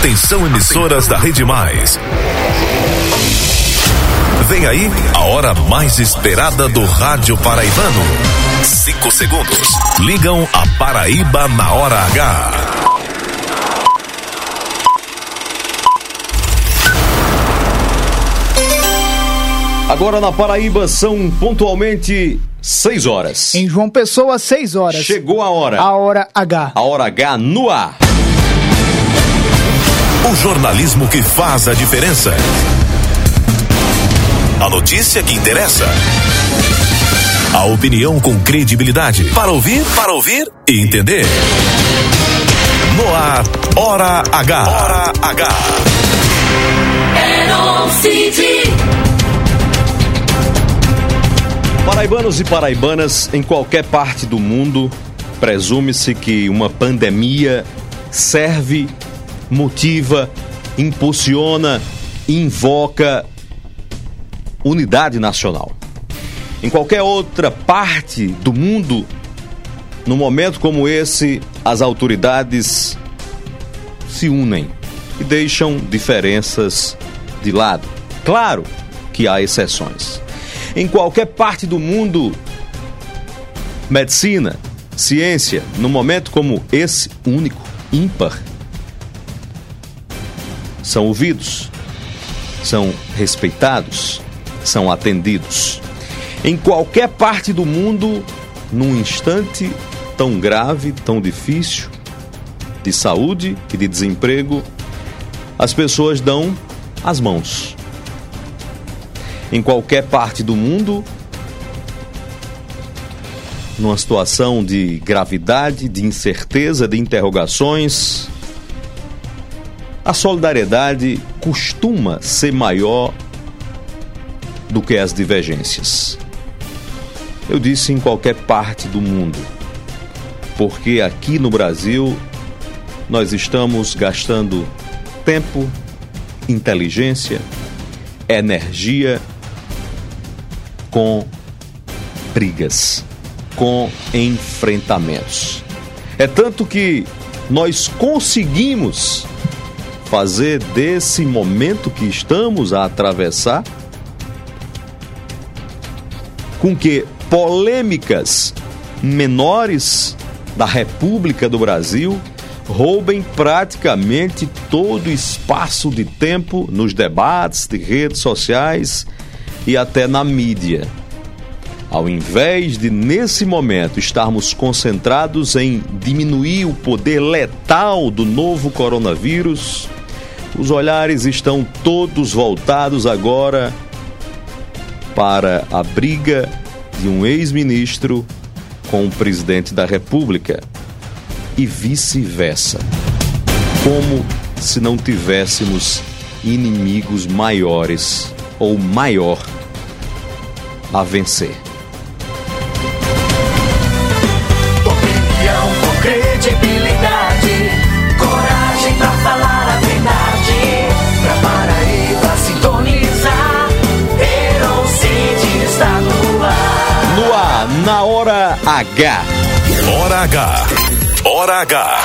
Atenção, emissoras da Rede Mais. Vem aí a hora mais esperada do rádio paraibano. 5 segundos. Ligam a Paraíba na hora H. Agora na Paraíba são pontualmente 6 horas. Em João Pessoa, 6 horas. Chegou a hora. A hora H. A hora H no ar. O jornalismo que faz a diferença. A notícia que interessa. A opinião com credibilidade. Para ouvir e entender. No ar, Hora H. Hora H. Paraibanos e paraibanas, em qualquer parte do mundo, presume-se que uma pandemia serve, motiva, impulsiona, invoca unidade nacional. Em qualquer outra parte do mundo, num momento como esse, as autoridades se unem e deixam diferenças de lado. Claro que há exceções. Em qualquer parte do mundo, medicina, ciência, num momento como esse, único, ímpar, são ouvidos, são respeitados, são atendidos. Em qualquer parte do mundo, num instante tão grave, tão difícil, de saúde e de desemprego, as pessoas dão as mãos. Em qualquer parte do mundo, numa situação de gravidade, de incerteza, de interrogações, a solidariedade costuma ser maior do que as divergências. Eu disse em qualquer parte do mundo, porque aqui no Brasil nós estamos gastando tempo, inteligência, energia com brigas, com enfrentamentos. É tanto que nós conseguimos fazer desse momento que estamos a atravessar com que polêmicas menores da República do Brasil roubem praticamente todo o espaço de tempo nos debates de redes sociais e até na mídia. Ao invés de, nesse momento, estarmos concentrados em diminuir o poder letal do novo coronavírus, os olhares estão todos voltados agora para a briga de um ex-ministro com o presidente da República e vice-versa. Como se não tivéssemos inimigos maiores ou maior a vencer. Opinião com credibilidade, coragem pra falar a verdade, pra Paraíba sintonizar, Herocide está no ar. No ar, na hora H. Hora H. Hora H.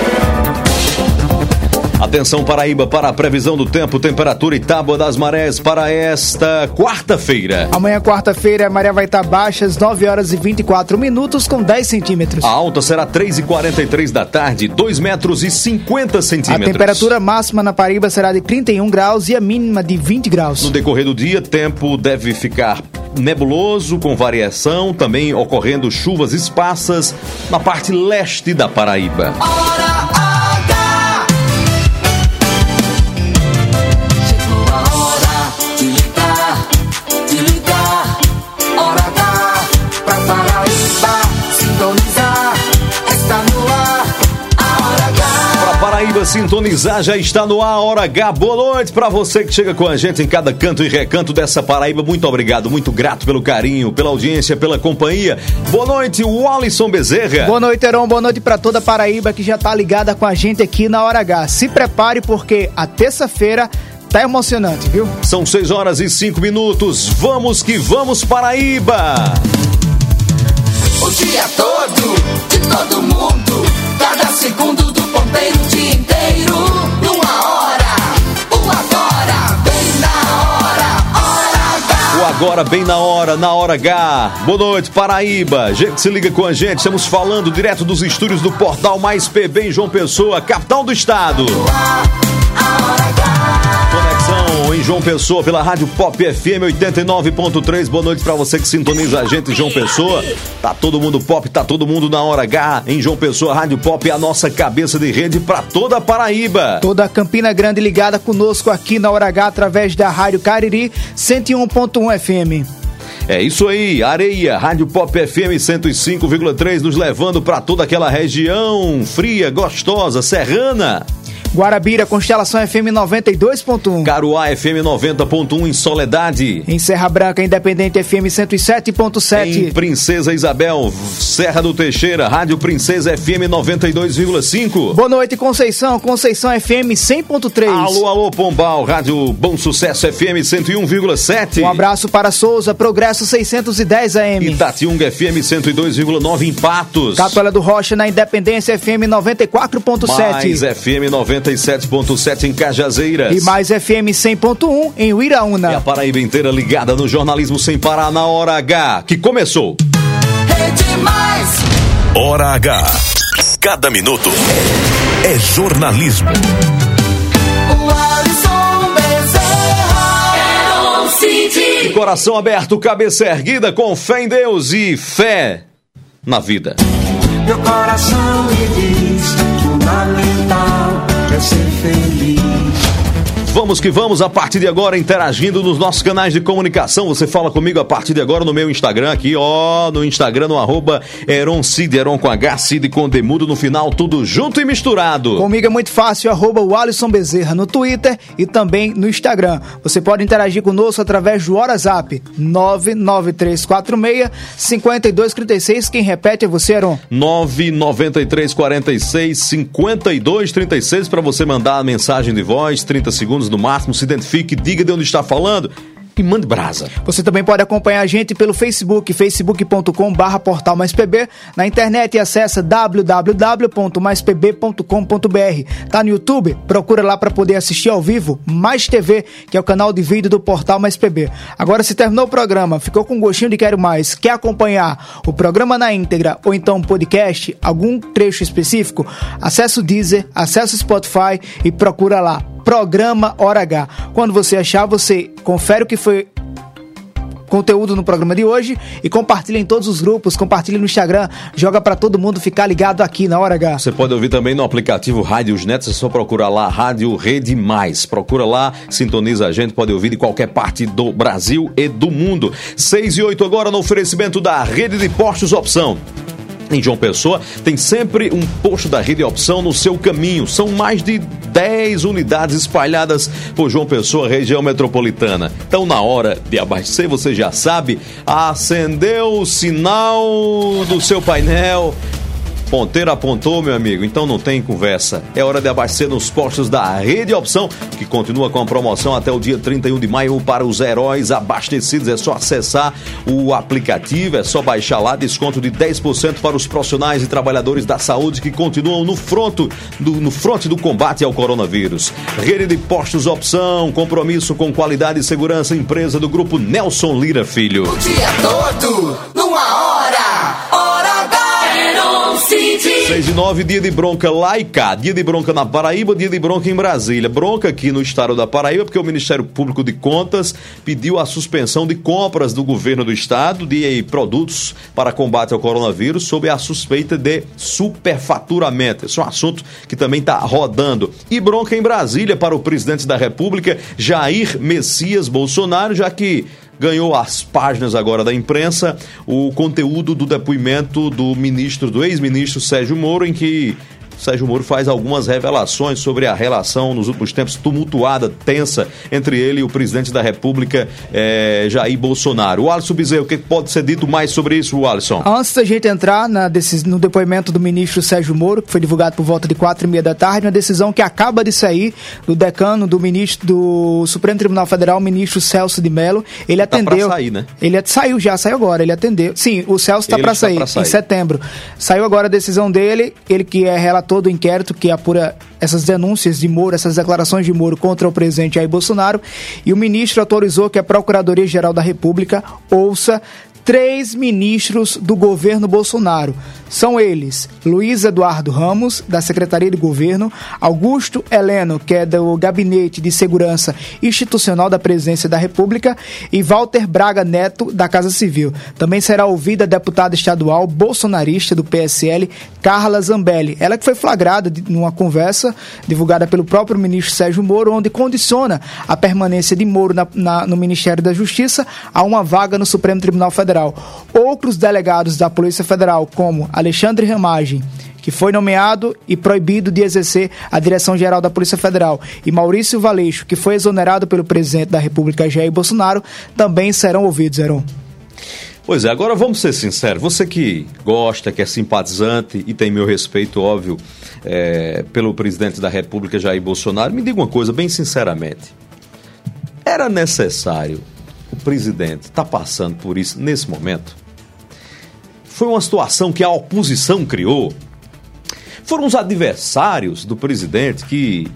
Atenção Paraíba para a previsão do tempo, temperatura e tábua das marés para esta quarta-feira. Amanhã, quarta-feira, a maré vai estar baixa às 9 horas e 24 minutos com 10 centímetros. A alta será 3h43 da tarde, 2 metros e 50 centímetros. A temperatura máxima na Paraíba será de 31 graus e a mínima de 20 graus. No decorrer do dia, tempo deve ficar nebuloso, com variação, também ocorrendo chuvas esparsas na parte leste da Paraíba. Sintonizar, já está no ar, a Hora H. Boa noite para você que chega com a gente em cada canto e recanto dessa Paraíba. Muito obrigado, muito grato pelo carinho, pela audiência, pela companhia. Boa noite, Walisson Bezerra. Boa noite, Heron. Boa noite para toda a Paraíba que já tá ligada com a gente aqui na Hora H. Se prepare porque a terça-feira tá emocionante, viu? São 6 horas e 5 minutos. Vamos que vamos, Paraíba! O dia todo, de todo mundo, cada segundo do ponteiro, o dia inteiro, numa hora. Agora bem na hora H. Boa noite, Paraíba. Gente, se liga com a gente. Estamos falando direto dos estúdios do Portal Mais PB em João Pessoa, capital do estado. Conexão em João Pessoa pela Rádio Pop FM 89.3. Boa noite pra você que sintoniza a gente em João Pessoa. Tá todo mundo pop, tá todo mundo na hora H. Em João Pessoa, Rádio Pop é a nossa cabeça de rede pra toda a Paraíba. Toda a Campina Grande ligada conosco aqui na hora H através da Rádio Cariri 101.1 FM. É isso aí, Areia, Rádio Pop FM 105,3, nos levando pra toda aquela região fria, gostosa, serrana. Guarabira, Constelação FM 92.1. Caruá FM 90.1 em Soledade. Em Serra Branca, Independente FM 107.7. Em Princesa Isabel, Serra do Teixeira, Rádio Princesa FM 92,5. Boa noite, Conceição, Conceição FM 100.3. Alô, Pombal, Rádio Bom Sucesso FM 101,7. Um abraço para Souza, Progresso 610 AM. Itatiunga FM 102,9 em Patos. Capela do Rocha, na Independência FM 94.7. Mais FM 97.7 em Cajazeiras. E mais FM 100.1 em Uiraúna. E a Paraíba inteira ligada no jornalismo sem parar na Hora H, que começou. Rede Mais. Hora H. Cada minuto é jornalismo. O Alisson Bezerra. De coração aberto, cabeça erguida, com fé em Deus e fé na vida. Meu coração me diz, fundamental é ser feliz. Vamos que vamos, a partir de agora, interagindo nos nossos canais de comunicação. Você fala comigo a partir de agora no meu Instagram aqui, no Instagram, no @EronCid, Eron com H, Cid com Demudo no final, tudo junto e misturado. Comigo é muito fácil, o Alisson Bezerra no Twitter e também no Instagram. Você pode interagir conosco através do WhatsApp 99346-5236. Quem repete é você, Eron. 99346-5236 para você mandar a mensagem de voz, 30 segundos no máximo, se identifique, diga de onde está falando e mande brasa. Você também pode acompanhar a gente pelo Facebook, facebook.com/portalmaispb. Na internet acessa www.maispb.com.br. Tá no YouTube? Procura lá para poder assistir ao vivo Mais TV, que é o canal de vídeo do Portal Mais PB. Agora, se terminou o programa, ficou com gostinho de quero mais, quer acompanhar o programa na íntegra ou então podcast, algum trecho específico, acessa o Deezer, acessa o Spotify e procura lá Programa Hora H. Quando você achar, você confere o que foi conteúdo no programa de hoje e compartilha em todos os grupos, compartilha no Instagram, joga pra todo mundo ficar ligado aqui na Hora H. Você pode ouvir também no aplicativo Rádios Net, é só procurar lá Rádio Rede Mais. Procura lá, sintoniza a gente, pode ouvir de qualquer parte do Brasil e do mundo. 6:08 agora no oferecimento da Rede de Postos Opção. Em João Pessoa, tem sempre um posto da Rede Opção no seu caminho. São mais de 10 unidades espalhadas por João Pessoa, região metropolitana. Então, na hora de abastecer, você já sabe, acendeu o sinal do seu painel, ponteiro apontou, meu amigo, então não tem conversa. É hora de abastecer nos postos da Rede Opção, que continua com a promoção até o dia 31 de maio para os heróis abastecidos. É só acessar o aplicativo, é só baixar lá, desconto de 10% para os profissionais e trabalhadores da saúde que continuam no fronte do combate ao coronavírus. Rede de Postos Opção, compromisso com qualidade e segurança, empresa do grupo Nelson Lira Filho. O dia todo, numa hora. Hora H. 6:09, dia de bronca lá e cá. Dia de bronca na Paraíba, dia de bronca em Brasília. Bronca aqui no estado da Paraíba, porque o Ministério Público de Contas pediu a suspensão de compras do governo do estado de produtos para combate ao coronavírus sob a suspeita de superfaturamento. Esse é um assunto que também está rodando. E bronca em Brasília para o presidente da República, Jair Messias Bolsonaro, já que ganhou as páginas agora da imprensa o conteúdo do depoimento do ex-ministro Sérgio Moro, em que Sérgio Moro faz algumas revelações sobre a relação nos últimos tempos tumultuada, tensa, entre ele e o presidente da República, Jair Bolsonaro. O Alisson Bezerra, o que pode ser dito mais sobre isso, Alisson? Antes da gente entrar no depoimento do ministro Sérgio Moro, que foi divulgado por volta de 4:30 da tarde, uma decisão que acaba de sair do decano do ministro do Supremo Tribunal Federal, o ministro Celso de Mello. Ele atendeu. Tá pra sair, né? Ele saiu agora, ele atendeu. Sim, o Celso está para sair em setembro. Saiu agora a decisão dele, ele que é relator relator do inquérito que apura essas denúncias de Moro, essas declarações de Moro contra o presidente Jair Bolsonaro, e o ministro autorizou que a Procuradoria-Geral da República ouça 3 ministros do governo Bolsonaro. São eles: Luiz Eduardo Ramos, da Secretaria de Governo, Augusto Heleno, que é do Gabinete de Segurança Institucional da Presidência da República, e Walter Braga Neto, da Casa Civil. Também será ouvida a deputada estadual bolsonarista do PSL, Carla Zambelli. Ela que foi flagrada numa conversa divulgada pelo próprio ministro Sérgio Moro, onde condiciona a permanência de Moro no Ministério da Justiça a uma vaga no Supremo Tribunal Federal. Outros delegados da Polícia Federal, como Alexandre Ramagem, que foi nomeado e proibido de exercer a direção-geral da Polícia Federal, e Maurício Valeixo, que foi exonerado pelo presidente da República, Jair Bolsonaro, também serão ouvidos, Heron. Pois é, agora vamos ser sinceros. Você que gosta, que é simpatizante e tem meu respeito, óbvio, pelo presidente da República, Jair Bolsonaro, me diga uma coisa bem sinceramente. Era necessário o presidente estar passando por isso nesse momento? Foi uma situação que a oposição criou? Foram os adversários do presidente que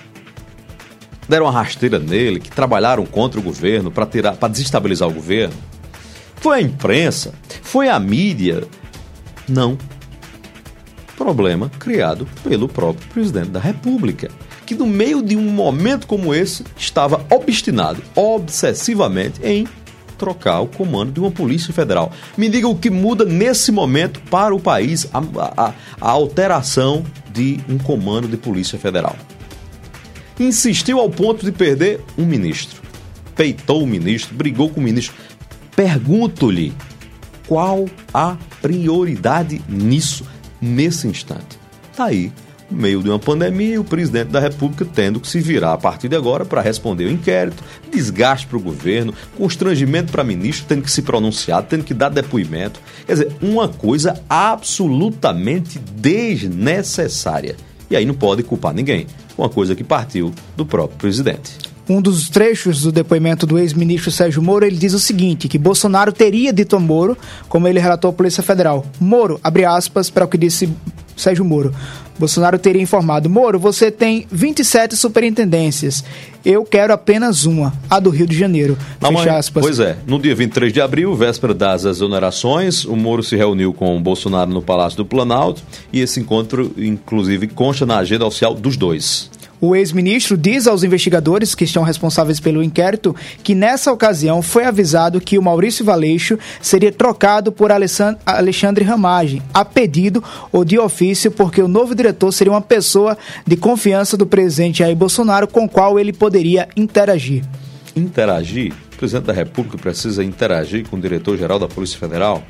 deram uma rasteira nele, que trabalharam contra o governo para desestabilizar o governo? Foi a imprensa? Foi a mídia? Não. Problema criado pelo próprio presidente da República, que no meio de um momento como esse estava obstinado, obsessivamente, em trocar o comando de uma Polícia Federal. Me diga o que muda nesse momento para o país a alteração de um comando de Polícia Federal. Insistiu ao ponto de perder um ministro. Peitou o ministro, brigou com o ministro. Pergunto-lhe, qual a prioridade nisso, nesse instante? Está aí, no meio de uma pandemia, o presidente da República tendo que se virar a partir de agora para responder o inquérito, desgaste para o governo, constrangimento para ministro, tendo que se pronunciar, tendo que dar depoimento. Quer dizer, uma coisa absolutamente desnecessária. E aí não pode culpar ninguém. Uma coisa que partiu do próprio presidente. Um dos trechos do depoimento do ex-ministro Sérgio Moro, ele diz o seguinte, que Bolsonaro teria dito a Moro, como ele relatou à Polícia Federal. Moro, abre aspas para o que disse Sérgio Moro. Bolsonaro teria informado: Moro, você tem 27 superintendências. Eu quero apenas uma, a do Rio de Janeiro. Fecha aspas. Pois é, no dia 23 de abril, véspera das exonerações, o Moro se reuniu com o Bolsonaro no Palácio do Planalto e esse encontro, inclusive, consta na agenda oficial dos dois. O ex-ministro diz aos investigadores que estão responsáveis pelo inquérito que nessa ocasião foi avisado que o Maurício Valeixo seria trocado por Alexandre Ramagem, a pedido ou de ofício, porque o novo diretor seria uma pessoa de confiança do presidente Jair Bolsonaro com qual ele poderia interagir. Interagir? O presidente da República precisa interagir com o diretor-geral da Polícia Federal?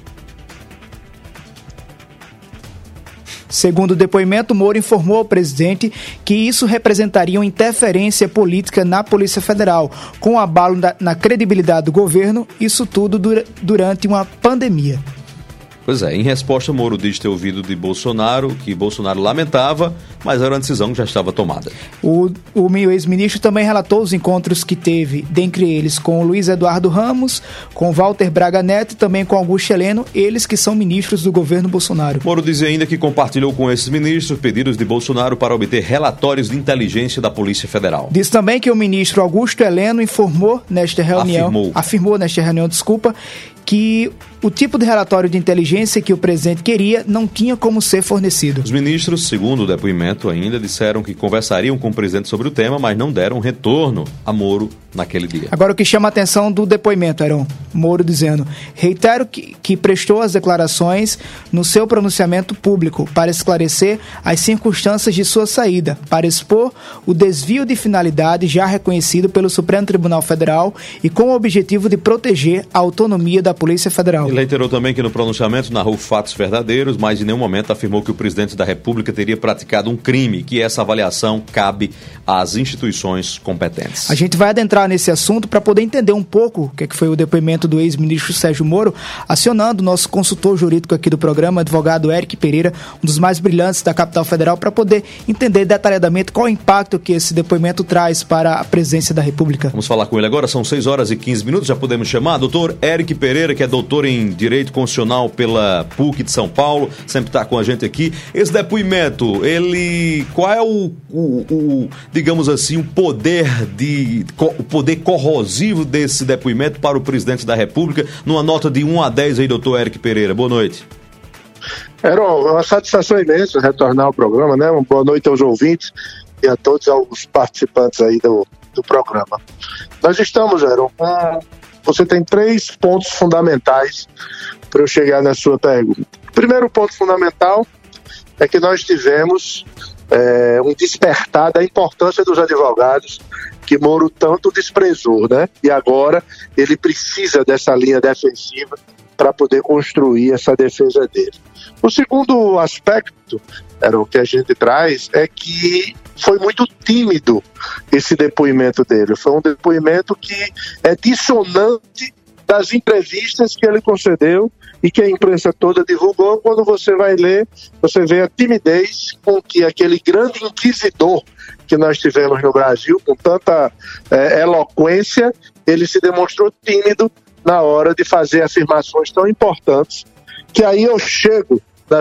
Segundo o depoimento, Moro informou ao presidente que isso representaria uma interferência política na Polícia Federal, com abalo na credibilidade do governo, isso tudo durante uma pandemia. Pois é, em resposta, Moro diz ter ouvido de Bolsonaro que Bolsonaro lamentava, mas era uma decisão que já estava tomada. O ex-ministro também relatou os encontros que teve, dentre eles com o Luiz Eduardo Ramos, com Walter Braga Neto e também com Augusto Heleno, eles que são ministros do governo Bolsonaro. Moro diz ainda que compartilhou com esses ministros pedidos de Bolsonaro para obter relatórios de inteligência da Polícia Federal. Diz também que o ministro Augusto Heleno afirmou nesta reunião, que o tipo de relatório de inteligência que o presidente queria não tinha como ser fornecido. Os ministros, segundo o depoimento ainda, disseram que conversariam com o presidente sobre o tema, mas não deram retorno a Moro naquele dia. Agora, o que chama a atenção do depoimento, Heron, Moro dizendo: reitero que prestou as declarações no seu pronunciamento público para esclarecer as circunstâncias de sua saída, para expor o desvio de finalidade já reconhecido pelo Supremo Tribunal Federal e com o objetivo de proteger a autonomia da Polícia Federal. Ele reiterou também que no pronunciamento narrou fatos verdadeiros, mas em nenhum momento afirmou que o presidente da República teria praticado um crime, que essa avaliação cabe às instituições competentes. A gente vai adentrar nesse assunto para poder entender um pouco o que foi o depoimento do ex-ministro Sérgio Moro, acionando o nosso consultor jurídico aqui do programa, advogado Eric Pereira, um dos mais brilhantes da capital federal, para poder entender detalhadamente qual o impacto que esse depoimento traz para a presidência da República. Vamos falar com ele agora, são 6h15, já podemos chamar doutor Eric Pereira, que é doutor em Direito Constitucional pela PUC de São Paulo, sempre está com a gente aqui. Esse depoimento, qual é digamos assim, o poder corrosivo desse depoimento para o presidente da República, numa nota de 1 a 10 aí, doutor Eric Pereira. Boa noite. Heron, é uma satisfação imensa retornar ao programa, né? Uma boa noite aos ouvintes e a todos os participantes aí do programa. Nós estamos, Heron, você tem 3 pontos fundamentais para eu chegar na sua pergunta. O primeiro ponto fundamental é que nós tivemos um despertar da importância dos advogados que Moro tanto desprezou, né? E agora ele precisa dessa linha defensiva para poder construir essa defesa dele. O segundo aspecto, o que a gente traz, é que foi muito tímido esse depoimento dele. Foi um depoimento que é dissonante das entrevistas que ele concedeu e que a imprensa toda divulgou. Quando você vai ler, você vê a timidez com que aquele grande inquisidor que nós tivemos no Brasil, com tanta eloquência, ele se demonstrou tímido na hora de fazer afirmações tão importantes, que aí eu chego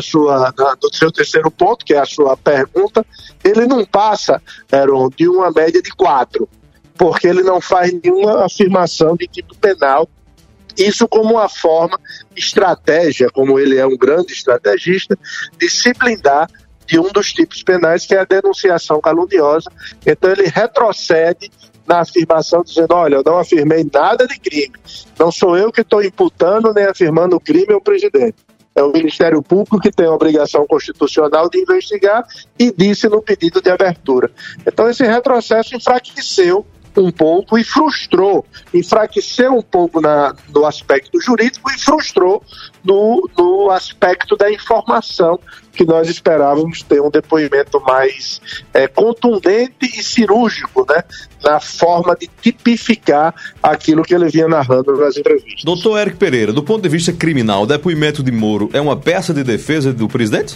do seu terceiro ponto, que é a sua pergunta. Ele não passa, Heron, de uma média de 4, porque ele não faz nenhuma afirmação de tipo penal. Isso como uma forma, estratégia, como ele é um grande estrategista, de se blindar de um dos tipos penais, que é a denunciação caluniosa. Então ele retrocede na afirmação, dizendo: olha, eu não afirmei nada de crime, não sou eu que estou imputando nem afirmando o crime ao presidente. É o Ministério Público que tem a obrigação constitucional de investigar, e disse no pedido de abertura. Então esse retrocesso enfraqueceu um pouco e enfraqueceu um pouco no aspecto jurídico e frustrou no aspecto da informação, que nós esperávamos ter um depoimento mais contundente e cirúrgico, né, na forma de tipificar aquilo que ele vinha narrando nas entrevistas. Doutor Eric Pereira, do ponto de vista criminal, o depoimento de Moro é uma peça de defesa do presidente?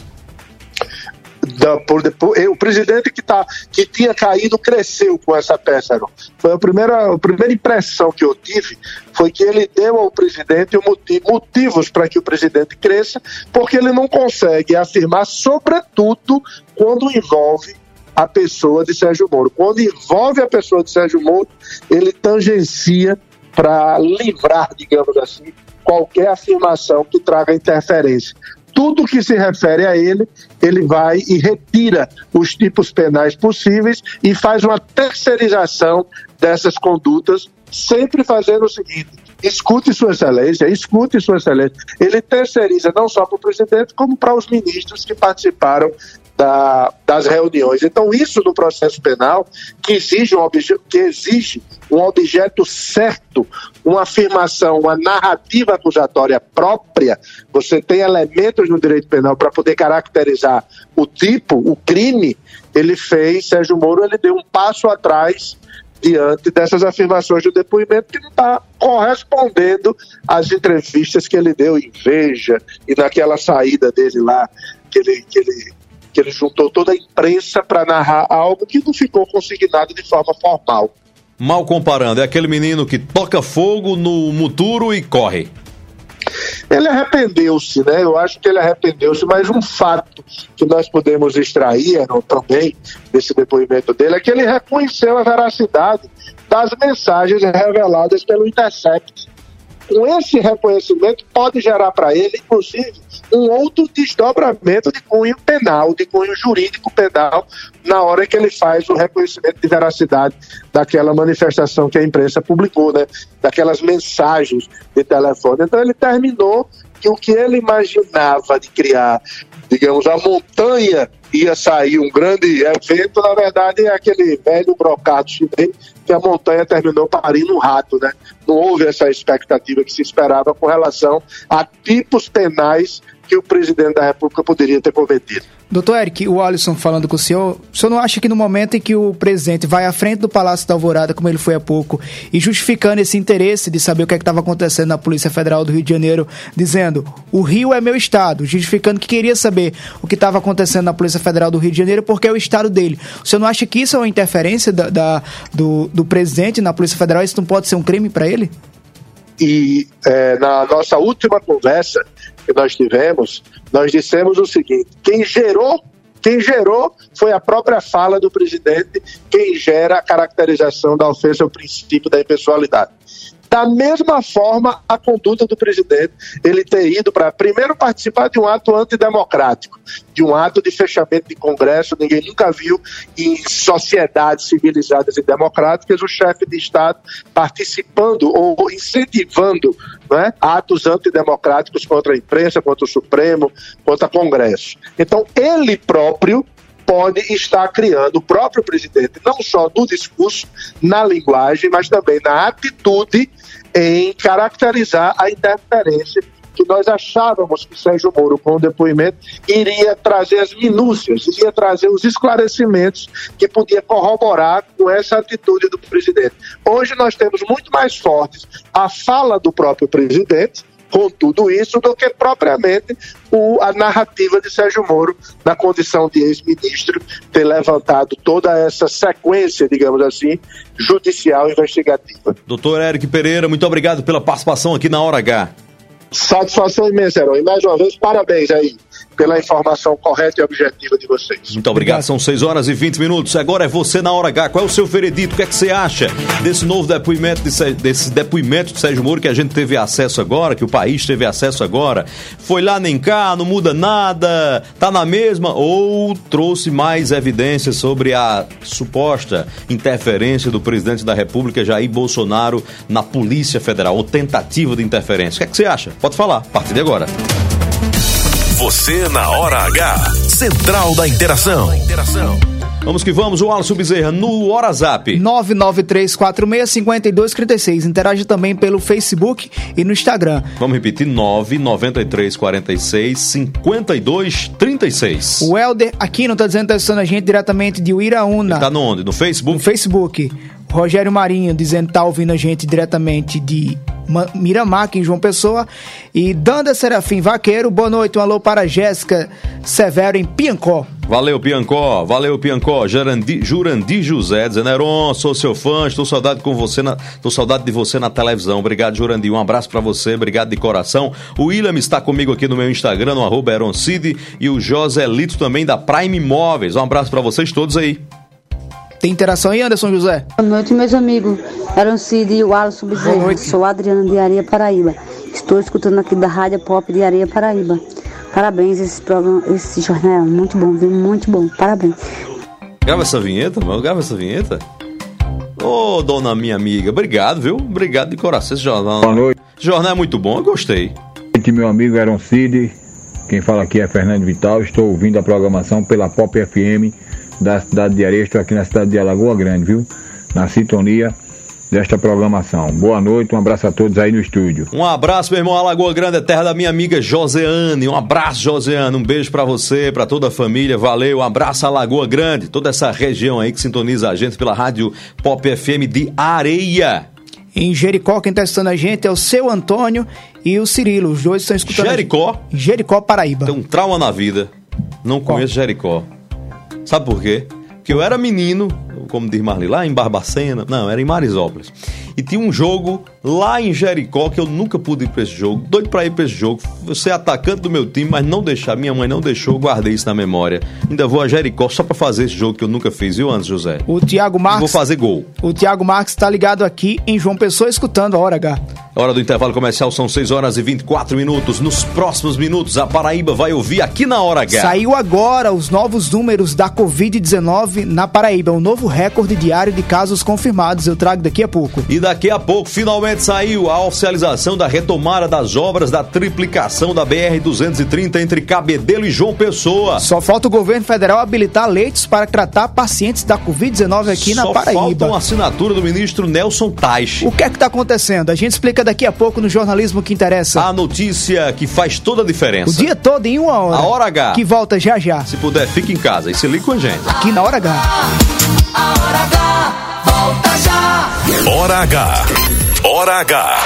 O presidente que tinha caído cresceu com essa peça. Não? Foi a primeira impressão que eu tive, foi que ele deu ao presidente motivos para que o presidente cresça, porque ele não consegue afirmar, sobretudo quando envolve a pessoa de Sérgio Moro. Quando envolve a pessoa de Sérgio Moro, ele tangencia para livrar, digamos assim, qualquer afirmação que traga interferência. Tudo que se refere a ele vai e retira os tipos penais possíveis e faz uma terceirização dessas condutas, sempre fazendo o seguinte: escute Sua Excelência. Ele terceiriza não só para o presidente, como para os ministros que participaram das reuniões. Então isso no processo penal, que exige um objeto certo, uma afirmação, uma narrativa acusatória própria. Você tem elementos no direito penal para poder caracterizar o tipo, o crime. Sérgio Moro, ele deu um passo atrás diante dessas afirmações do depoimento, que não está correspondendo às entrevistas que ele deu em Veja e naquela saída dele lá, que ele juntou toda a imprensa para narrar algo que não ficou consignado de forma formal. Mal comparando, é aquele menino que toca fogo no muturo e corre. Ele arrependeu-se, né? Eu acho que ele arrependeu-se, mas um fato que nós podemos extrair também desse depoimento dele é que ele reconheceu a veracidade das mensagens reveladas pelo Intercept. Com esse reconhecimento pode gerar para ele, inclusive, um outro desdobramento de cunho penal, de cunho jurídico penal, na hora que ele faz o reconhecimento de veracidade daquela manifestação que a imprensa publicou, né? Daquelas mensagens de telefone. Então ele terminou que o que ele imaginava de criar, digamos, a montanha ia sair um grande evento, na verdade é aquele velho brocado chinês, que a montanha terminou parindo um rato, né? Não houve essa expectativa que se esperava com relação a tipos penais que o presidente da República poderia ter cometido. Doutor Eric, o Alisson falando com o senhor não acha que no momento em que o presidente vai à frente do Palácio da Alvorada, como ele foi há pouco, e justificando esse interesse de saber o que estava acontecendo na Polícia Federal do Rio de Janeiro, dizendo, o Rio é meu estado, justificando que queria saber o que estava acontecendo na Polícia Federal do Rio de Janeiro porque é o estado dele. O senhor não acha que isso é uma interferência do presidente na Polícia Federal? Isso não pode ser um crime para ele? E na nossa última conversa que nós tivemos, nós dissemos o seguinte: quem gerou foi a própria fala do presidente, quem gera a caracterização da ofensa ao princípio da impessoalidade. Da mesma forma, a conduta do presidente, ele ter ido para primeiro participar de um ato antidemocrático, de um ato de fechamento de Congresso. Ninguém nunca viu em sociedades civilizadas e democráticas o chefe de Estado participando ou incentivando, né, atos antidemocráticos contra a imprensa, contra o Supremo, contra o Congresso. Então, ele próprio pode estar criando, o próprio presidente, não só no discurso, na linguagem, mas também na atitude em caracterizar a interferência que nós achávamos que Sérgio Moro, com o depoimento, iria trazer as minúcias, iria trazer os esclarecimentos que podia corroborar com essa atitude do presidente. Hoje nós temos muito mais fortes a fala do próprio presidente com tudo isso do que propriamente a narrativa de Sérgio Moro na condição de ex-ministro ter levantado toda essa sequência, digamos assim, judicial investigativa. Doutor Eric Pereira, muito obrigado pela participação aqui na Hora H. Satisfação imensa, Herói. E mais uma vez, parabéns aí pela informação correta e objetiva de vocês. Muito obrigado. São 6h20. Agora é você na Hora H. Qual é o seu veredito? O que é que você acha desse novo depoimento, desse depoimento de Sérgio Moro que a gente teve acesso agora, que o país teve acesso agora? Foi lá nem cá, não muda nada, tá na mesma? Ou trouxe mais evidências sobre a suposta interferência do presidente da República, Jair Bolsonaro, na Polícia Federal, ou tentativa de interferência? O que é que você acha? Pode falar, a partir de agora. Você na Hora H, Central da Interação. Vamos que vamos, o Alisson Bezerra, no WhatsApp. 993465236. Interage também pelo Facebook e no Instagram. Vamos repetir, 993465236. O Helder Aquino está dizendo que está assistindo a gente diretamente de Uiraúna. Está onde? No Facebook? No Facebook. Rogério Marinho dizendo que está ouvindo a gente diretamente de Miramar, aqui em João Pessoa. E Danda Serafim Vaqueiro, boa noite, um alô para Jéssica Severo em Piancó. Valeu, Piancó. Jurandir José dizendo, Heron, sou seu fã, estou saudade de você na televisão. Obrigado, Jurandir, um abraço para você, obrigado de coração. O William está comigo aqui no meu Instagram, no @HeronCid, e o Joselito também da Prime Imóveis. Um abraço para vocês todos aí. Tem interação aí, Anderson José? Boa noite, meus amigos. HeronCid e o Alisson Bezerra. Sou a Adriana de Areia, Paraíba. Estou escutando aqui da Rádio Pop de Areia, Paraíba. Parabéns, esse programa, esse jornal é muito bom, viu? Muito bom, parabéns. Grava essa vinheta, mano? Grava essa vinheta? Ô, dona minha amiga, obrigado, viu? Obrigado de coração, esse jornal. Boa noite. Esse jornal é muito bom, eu gostei. Meu amigo HeronCid, quem fala aqui é Fernando Vital. Estou ouvindo a programação pela Pop FM da cidade de Areia. Estou aqui na cidade de Alagoa Grande, viu? Na sintonia desta programação. Boa noite, um abraço a todos aí no estúdio. Um abraço, meu irmão. Alagoa Grande é terra da minha amiga Joseane. Um abraço, Joseane. Um beijo pra você, pra toda a família. Valeu, um abraço, Alagoa Grande. Toda essa região aí que sintoniza a gente pela Rádio Pop FM de Areia. Em Jericó, quem está escutando a gente é o seu Antônio e o Cirilo. Os dois estão escutando. Jericó? Jericó, Paraíba. Tem um trauma na vida. Não conheço Jericó. Sabe por quê? Porque eu era menino, como diz Marli, lá em Barbacena, não, era em Marisópolis. E tinha um jogo lá em Jericó que eu nunca pude ir pra esse jogo. Doido pra ir pra esse jogo. Você é atacante do meu time, mas não deixar. Minha mãe não deixou, guardei isso na memória. Ainda vou a Jericó só pra fazer esse jogo que eu nunca fiz, viu, Anderson José? O Thiago Marques. Vou fazer gol. O Thiago Marques tá ligado aqui em João Pessoa, escutando a Hora H. Hora do intervalo comercial, são 6h24. Nos próximos minutos, a Paraíba vai ouvir aqui na Hora H. Saiu agora os novos números da Covid-19 na Paraíba. Um novo recorde diário de casos confirmados. Eu trago daqui a pouco. E daqui a pouco finalmente saiu a oficialização da retomada das obras da triplicação da BR-230 entre Cabedelo e João Pessoa. Só falta o governo federal habilitar leitos para tratar pacientes da Covid-19 aqui na Paraíba. Só falta uma assinatura do ministro Nelson Teich. O que é que está acontecendo? A gente explica daqui a pouco no Jornalismo que Interessa. A notícia que faz toda a diferença. O dia todo em 1 hora. A Hora H. Que volta já já. Se puder, fique em casa e se liga com a gente. Aqui na Hora H. A Hora H volta já. Hora H. Hora H.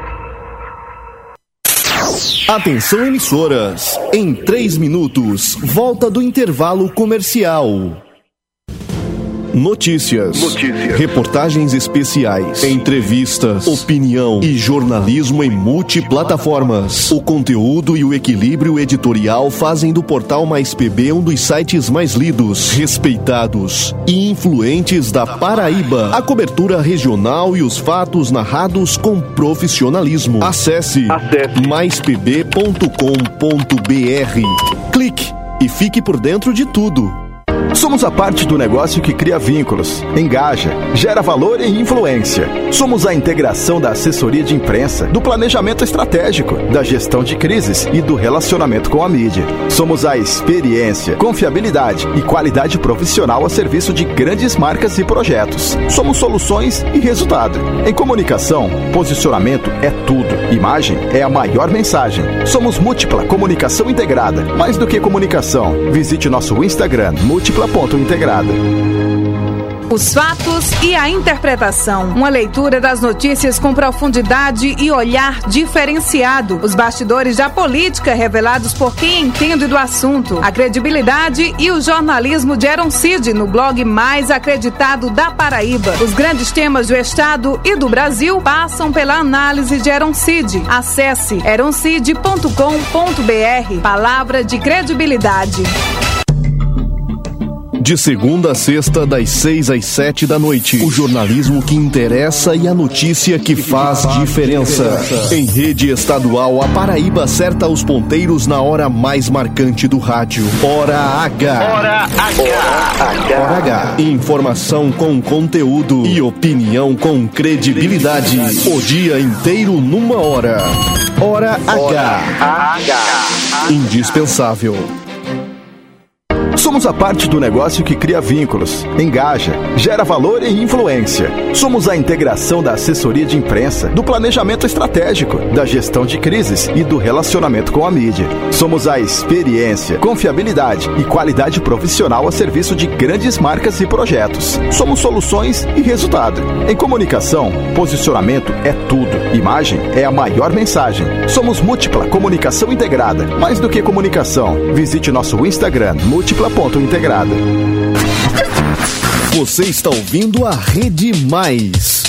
Atenção, emissoras. Em 3 minutos, volta do intervalo comercial. Notícias, reportagens especiais, entrevistas, opinião e jornalismo em multiplataformas. O conteúdo e o equilíbrio editorial fazem do Portal Mais PB um dos sites mais lidos, respeitados e influentes da Paraíba. A cobertura regional e os fatos narrados com profissionalismo. Acesse maispb.com.br. Clique e fique por dentro de tudo. Somos a parte do negócio que cria vínculos, engaja, gera valor e influência. Somos a integração da assessoria de imprensa, do planejamento estratégico, da gestão de crises e do relacionamento com a mídia. Somos a experiência, confiabilidade e qualidade profissional a serviço de grandes marcas e projetos. Somos soluções e resultado. Em comunicação, posicionamento é tudo. Imagem é a maior mensagem. Somos Múltipla Comunicação Integrada. Mais do que comunicação, visite nosso Instagram, múltipla.integrada. Os fatos e a interpretação. Uma leitura das notícias com profundidade e olhar diferenciado. Os bastidores da política revelados por quem entende do assunto. A credibilidade e o jornalismo de Aaron Cid no blog mais acreditado da Paraíba. Os grandes temas do estado e do Brasil passam pela análise de Aaron Cid. Acesse aroncid.com.br. Palavra de credibilidade. De segunda a sexta, das 6 às 7 da noite. O jornalismo que interessa e a notícia que faz diferença. Em rede estadual, a Paraíba acerta os ponteiros na hora mais marcante do rádio. Hora H. Hora H. Hora H. Informação com conteúdo e opinião com credibilidade. O dia inteiro numa hora. Hora H. Indispensável. Somos a parte do negócio que cria vínculos, engaja, gera valor e influência. Somos a integração da assessoria de imprensa, do planejamento estratégico, da gestão de crises e do relacionamento com a mídia. Somos a experiência, confiabilidade e qualidade profissional a serviço de grandes marcas e projetos. Somos soluções e resultado. Em comunicação, posicionamento é tudo. Imagem é a maior mensagem. Somos Múltipla Comunicação Integrada. Mais do que comunicação, visite nosso Instagram, múltipla.integrada. Você está ouvindo a Rede Mais.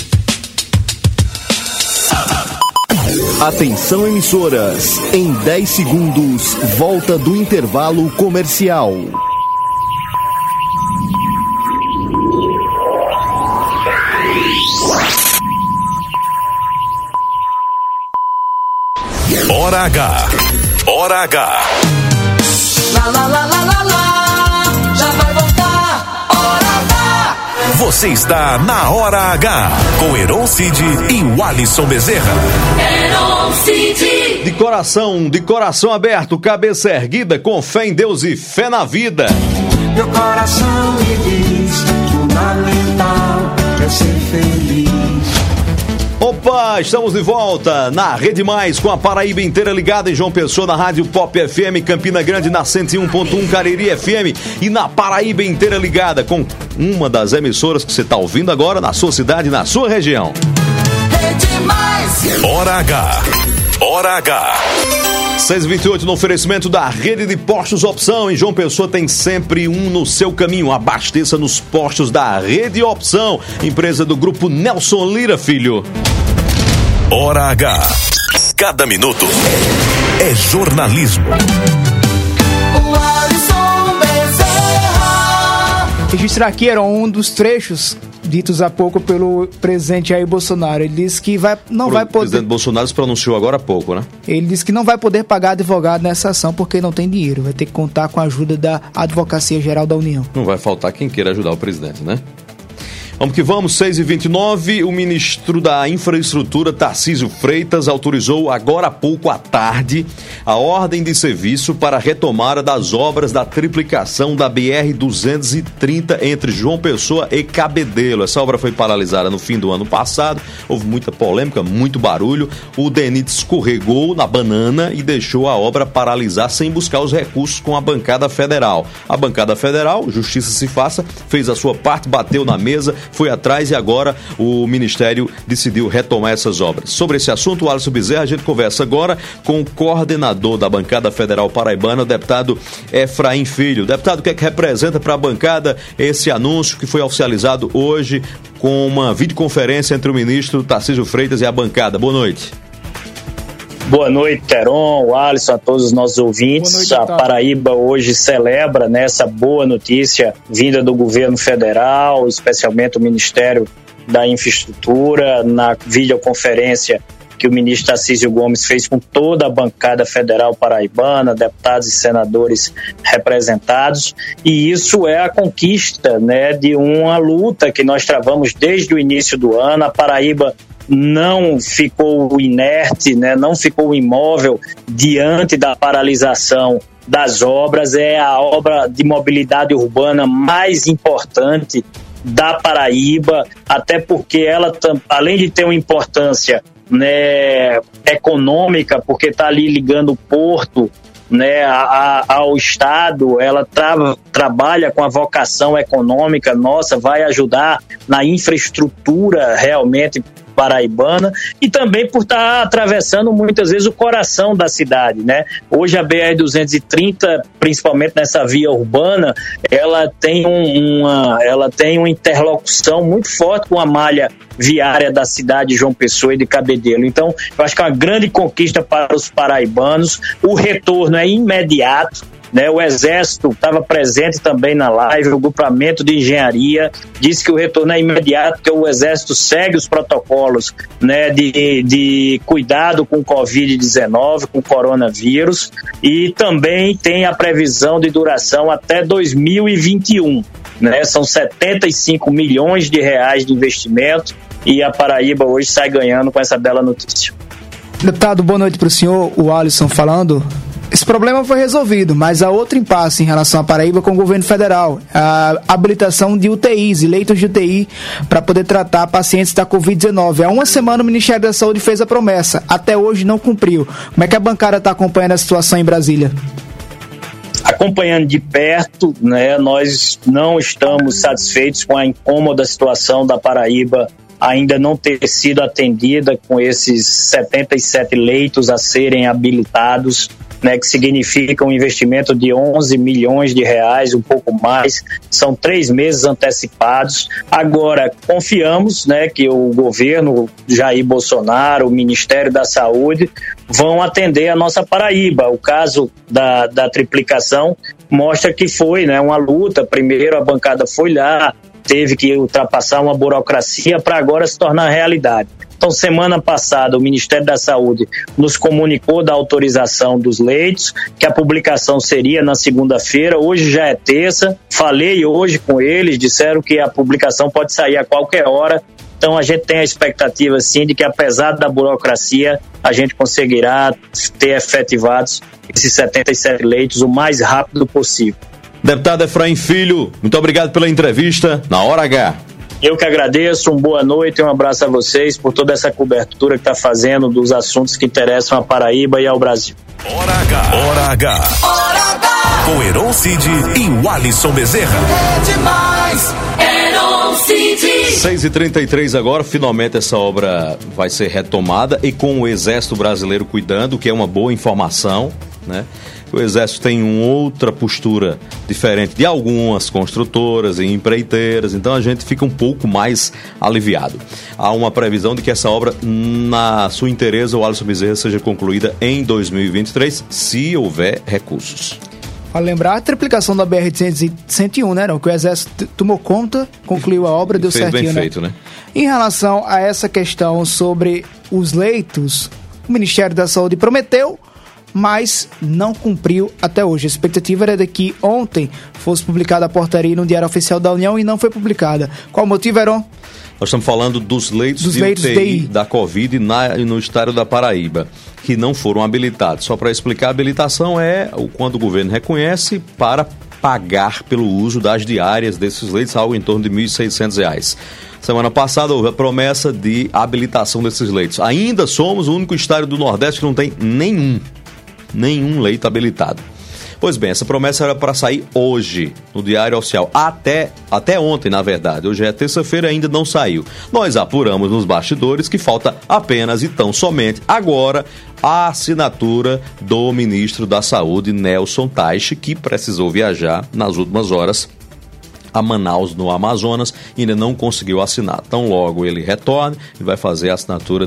Atenção, emissoras. Em 10 segundos, volta do intervalo comercial. Hora H. Hora H. Lá, lá, lá, lá, lá, lá. Já vai voltar. Hora H. Você está na Hora H com Aaron Cid e o Alisson Bezerra. Aaron Cid. De coração aberto, cabeça erguida, com fé em Deus e fé na vida. Meu coração me diz, fundamental é ser feliz. Opa, estamos de volta na Rede Mais, com a Paraíba inteira ligada em João Pessoa, na Rádio Pop FM, Campina Grande na 101.1, Cariri FM, e na Paraíba inteira ligada com uma das emissoras que você está ouvindo agora na sua cidade, na sua região. Rede Mais. Hora H. Hora H. 6h28 no oferecimento da Rede de Postos Opção. Em João Pessoa tem sempre um no seu caminho. Abasteça nos postos da Rede Opção, empresa do grupo Nelson Lira Filho. Hora H. Cada minuto é jornalismo. O Alisson Bezerra. Registrar aqui era um dos trechos ditos há pouco pelo presidente Jair Bolsonaro. Ele disse que não vai poder... O presidente Bolsonaro se pronunciou agora há pouco, né? Ele disse que não vai poder pagar advogado nessa ação porque não tem dinheiro. Vai ter que contar com a ajuda da Advocacia Geral da União. Não vai faltar quem queira ajudar o presidente, né? Vamos que vamos, 6h29, o ministro da Infraestrutura, Tarcísio Freitas, autorizou agora há pouco à tarde a ordem de serviço para a retomada das obras da triplicação da BR-230 entre João Pessoa e Cabedelo. Essa obra foi paralisada no fim do ano passado, houve muita polêmica, muito barulho, o DENIT escorregou na banana e deixou a obra paralisar sem buscar os recursos com a bancada federal. A bancada federal, justiça se faça, fez a sua parte, bateu na mesa, foi atrás e agora o Ministério decidiu retomar essas obras. Sobre esse assunto, o Alisson Bezerra, a gente conversa agora com o coordenador da bancada federal paraibana, o deputado Efraim Filho. Deputado, o que é que representa para a bancada esse anúncio que foi oficializado hoje com uma videoconferência entre o ministro Tarcísio Freitas e a bancada? Boa noite. Boa noite, Teron, o Alisson, a todos os nossos ouvintes. Noite, a Paraíba hoje celebra essa boa notícia vinda do governo federal, especialmente o Ministério da Infraestrutura, na videoconferência que o ministro Tarcísio Gomes fez com toda a bancada federal paraibana, deputados e senadores representados, e isso é a conquista, né, de uma luta que nós travamos desde o início do ano. A Paraíba não ficou inerte, né, não ficou imóvel diante da paralisação das obras. É a obra de mobilidade urbana mais importante da Paraíba, até porque ela, além de ter uma importância, né, econômica, porque está ali ligando o porto, né, ao Estado, ela trabalha com a vocação econômica nossa, vai ajudar na infraestrutura realmente paraibana, e também por estar atravessando muitas vezes o coração da cidade, né? Hoje a BR-230, principalmente nessa via urbana, ela tem uma interlocução muito forte com a malha viária da cidade de João Pessoa e de Cabedelo. Então, eu acho que é uma grande conquista para os paraibanos. O retorno é imediato, né? O Exército estava presente também na live, o grupamento de engenharia disse que o retorno é imediato, porque o Exército segue os protocolos, né, de cuidado com o Covid-19, com o coronavírus, e também tem a previsão de duração até 2021. Né? São 75 milhões de reais de investimento e a Paraíba hoje sai ganhando com essa bela notícia. Deputado, boa noite para o senhor, o Alisson falando. Esse problema foi resolvido, mas há outro impasse em relação à Paraíba com o governo federal. A habilitação de UTIs e leitos de UTI para poder tratar pacientes da Covid-19. Há uma semana o Ministério da Saúde fez a promessa, até hoje não cumpriu. Como é que a bancada está acompanhando a situação em Brasília? Acompanhando de perto, né, nós não estamos satisfeitos com a incômoda situação da Paraíba ainda não ter sido atendida com esses 77 leitos a serem habilitados, né, que significa um investimento de 11 milhões de reais, um pouco mais, são 3 meses antecipados. Agora, confiamos, né, que o governo Jair Bolsonaro, o Ministério da Saúde, vão atender a nossa Paraíba. O caso da triplicação mostra que foi, né, uma luta. Primeiro a bancada foi lá, teve que ultrapassar uma burocracia para agora se tornar realidade. Então, semana passada, o Ministério da Saúde nos comunicou da autorização dos leitos, que a publicação seria na segunda-feira, hoje já é terça. Falei hoje com eles, disseram que a publicação pode sair a qualquer hora. Então, a gente tem a expectativa, sim, de que, apesar da burocracia, a gente conseguirá ter efetivados esses 77 leitos o mais rápido possível. Deputado Efraim Filho, muito obrigado pela entrevista na Hora H. Eu que agradeço, uma boa noite e um abraço a vocês por toda essa cobertura que está fazendo dos assuntos que interessam a Paraíba e ao Brasil. Hora H. Hora H. Hora H. Com Heron Cid e o Alisson Bezerra. É demais, Heron Cid. 6h33 agora, finalmente essa obra vai ser retomada e com o Exército Brasileiro cuidando, que é uma boa informação, né? O Exército tem uma outra postura diferente de algumas construtoras e empreiteiras, então a gente fica um pouco mais aliviado. Há uma previsão de que essa obra, na sua inteireza, o Alisson Bezerra, seja concluída em 2023, se houver recursos. Vale lembrar a triplicação da BR-101, né, não? Que o Exército tomou conta, concluiu a obra, deu certinho, bem feito, né? Em relação a essa questão sobre os leitos, o Ministério da Saúde prometeu, mas não cumpriu até hoje. A expectativa era de que ontem fosse publicada a portaria no Diário Oficial da União e não foi publicada. Qual o motivo, Heron? Nós estamos falando dos leitos de UTI da Covid no estado da Paraíba, que não foram habilitados. Só para explicar, a habilitação é quando o governo reconhece para pagar pelo uso das diárias desses leitos, algo em torno de R$ 1.600. Semana passada houve a promessa de habilitação desses leitos. Ainda somos o único estado do Nordeste que não tem nenhum leito habilitado. Pois bem, essa promessa era para sair hoje, no Diário Oficial, até ontem, na verdade. Hoje é terça-feira, ainda não saiu. Nós apuramos nos bastidores que falta apenas e tão somente agora a assinatura do ministro da Saúde, Nelson Teich, que precisou viajar nas últimas horas a Manaus, no Amazonas, e ainda não conseguiu assinar. Então logo ele retorna e vai fazer a assinatura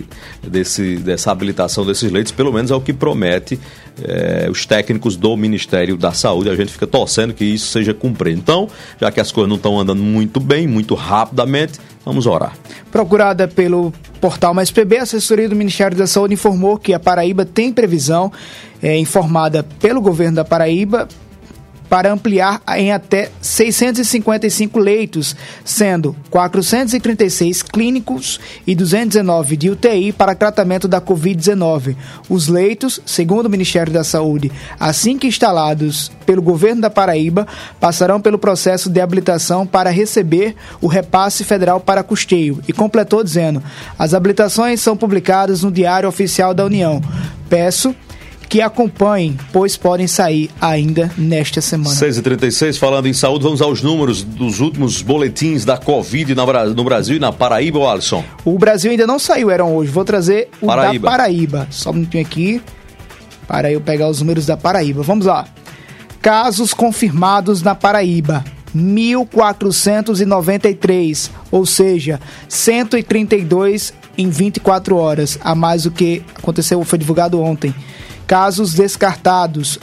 dessa habilitação desses leitos, pelo menos é o que promete os técnicos do Ministério da Saúde. A gente fica torcendo que isso seja cumprido. Então, já que as coisas não estão andando muito bem, muito rapidamente, vamos orar. Procurada pelo portal Mais PB, a assessoria do Ministério da Saúde informou que a Paraíba tem previsão, informada pelo governo da Paraíba, para ampliar em até 655 leitos, sendo 436 clínicos e 219 de UTI para tratamento da Covid-19. Os leitos, segundo o Ministério da Saúde, assim que instalados pelo governo da Paraíba, passarão pelo processo de habilitação para receber o repasse federal para custeio. E completou dizendo: as habilitações são publicadas no Diário Oficial da União. Peço que acompanhem, pois podem sair ainda nesta semana. 6h36, falando em saúde, vamos aos números dos últimos boletins da Covid no Brasil e na Paraíba, Alisson. O Brasil ainda não saiu, Heron, hoje. Vou trazer o da Paraíba. Só um minutinho aqui, para eu pegar os números da Paraíba. Vamos lá. Casos confirmados na Paraíba, 1.493, ou seja, 132 em 24 horas, a mais do que aconteceu, foi divulgado ontem. Casos descartados,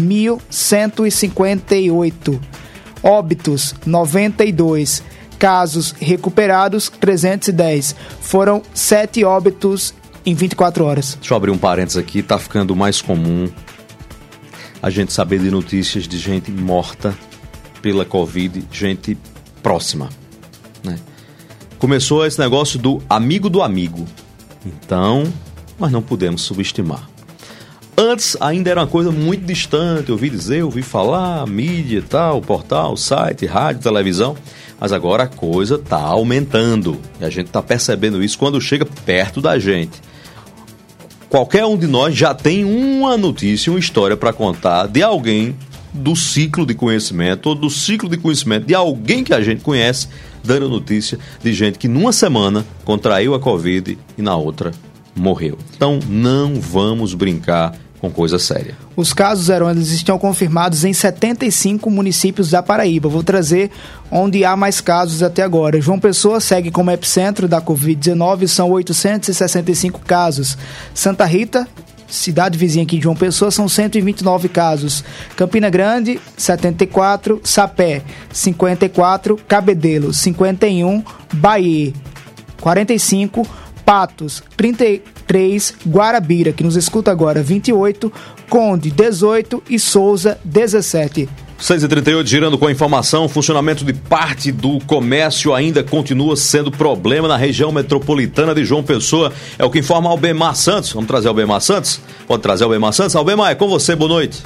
2.158. Óbitos, 92. Casos recuperados, 310. Foram 7 óbitos em 24 horas. Deixa eu abrir um parênteses aqui, tá ficando mais comum a gente saber de notícias de gente morta pela Covid, gente próxima, né? Começou esse negócio do amigo do amigo. Então, nós não podemos subestimar. Antes ainda era uma coisa muito distante, ouvi falar, mídia, tal, portal, site, rádio, televisão, mas agora a coisa está aumentando e a gente está percebendo isso quando chega perto da gente. Qualquer um de nós já tem uma notícia, uma história para contar de alguém do ciclo de conhecimento ou do ciclo de conhecimento de alguém que a gente conhece, dando notícia de gente que numa semana contraiu a Covid e na outra morreu. Então não vamos brincar com coisa séria. Os casos, eles estão confirmados em 75 municípios da Paraíba. Vou trazer onde há mais casos até agora. João Pessoa segue como epicentro da Covid-19, são 865 casos. Santa Rita, cidade vizinha aqui de João Pessoa, são 129 casos. Campina Grande, 74. Sapé, 54. Cabedelo, 51. Bahia, 45. Patos, 33, Guarabira, que nos escuta agora, 28, Conde, 18 e Souza, 17. 6h38, girando com a informação, o funcionamento de parte do comércio ainda continua sendo problema na região metropolitana de João Pessoa. É o que informa Albemar Santos. Vamos trazer Albemar Santos? Pode trazer Albemar Santos? Albemar, é com você, boa noite.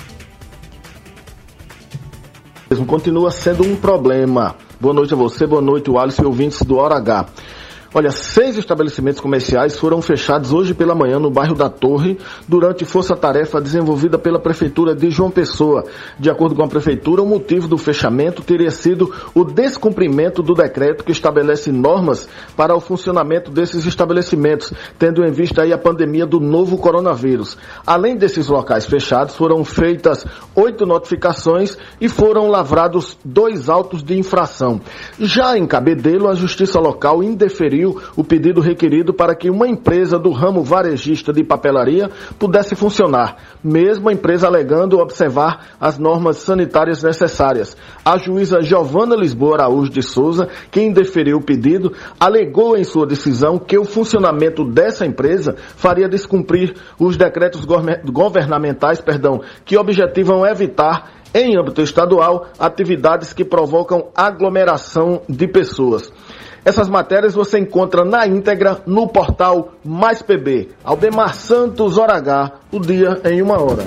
Continua sendo um problema. Boa noite a você, boa noite, o Alisson e ouvintes do Hora H. Olha, 6 estabelecimentos comerciais foram fechados hoje pela manhã no bairro da Torre durante força-tarefa desenvolvida pela Prefeitura de João Pessoa. De acordo com a Prefeitura, o motivo do fechamento teria sido o descumprimento do decreto que estabelece normas para o funcionamento desses estabelecimentos, tendo em vista aí a pandemia do novo coronavírus. Além desses locais fechados, foram feitas 8 notificações e foram lavrados 2 autos de infração. Já em Cabedelo, a Justiça Local indeferiu deferiu o pedido requerido para que uma empresa do ramo varejista de papelaria pudesse funcionar, mesmo a empresa alegando observar as normas sanitárias necessárias. A juíza Giovana Lisboa Araújo de Souza, quem deferiu o pedido, alegou em sua decisão que o funcionamento dessa empresa faria descumprir os decretos governamentais, que objetivam evitar, em âmbito estadual, atividades que provocam aglomeração de pessoas. Essas matérias você encontra na íntegra no portal Mais PB. Aldemar Santos, Hora H, o dia em 1 hora.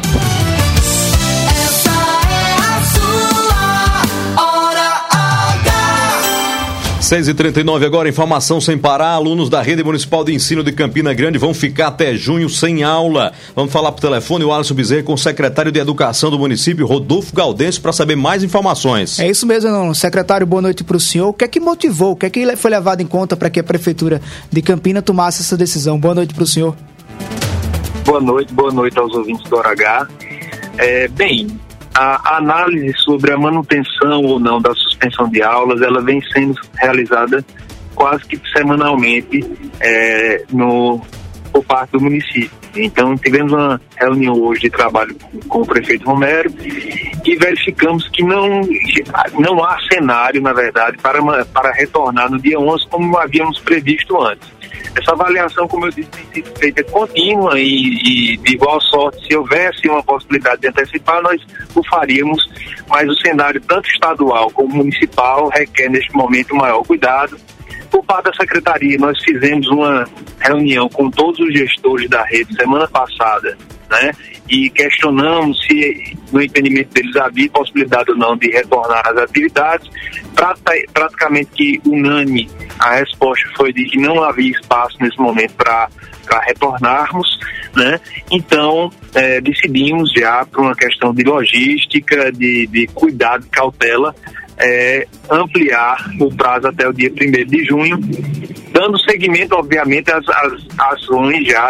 6h39 agora, informação sem parar. Alunos da Rede Municipal de Ensino de Campina Grande vão ficar até junho sem aula. Vamos falar por telefone o Alisson Bezerra com o secretário de Educação do município, Rodolfo Gaudêncio, para saber mais informações. É isso mesmo, secretário, boa noite para o senhor. O que é que motivou, o que é que foi levado em conta para que a Prefeitura de Campina tomasse essa decisão? Boa noite para o senhor. Boa noite aos ouvintes do Hora H. A análise sobre a manutenção ou não da suspensão de aulas, ela vem sendo realizada quase que semanalmente por parte do município. Então, tivemos uma reunião hoje de trabalho com o prefeito Romero e verificamos que não há cenário, na verdade, para retornar no dia 11 como havíamos previsto antes. Essa avaliação, como eu disse, tem sido feita contínua e de igual sorte, se houvesse uma possibilidade de antecipar, nós o faríamos, mas o cenário tanto estadual como municipal requer neste momento maior cuidado. Por parte da Secretaria, nós fizemos uma reunião com todos os gestores da rede semana passada, né? E questionamos se, no entendimento deles, havia possibilidade ou não de retornar às atividades. Praticamente que unânime, a resposta foi de que não havia espaço nesse momento para retornarmos, né? Então, decidimos já, por uma questão de logística, de cuidado, de cautela, ampliar o prazo até o dia 1º de junho, dando seguimento, obviamente, às ações já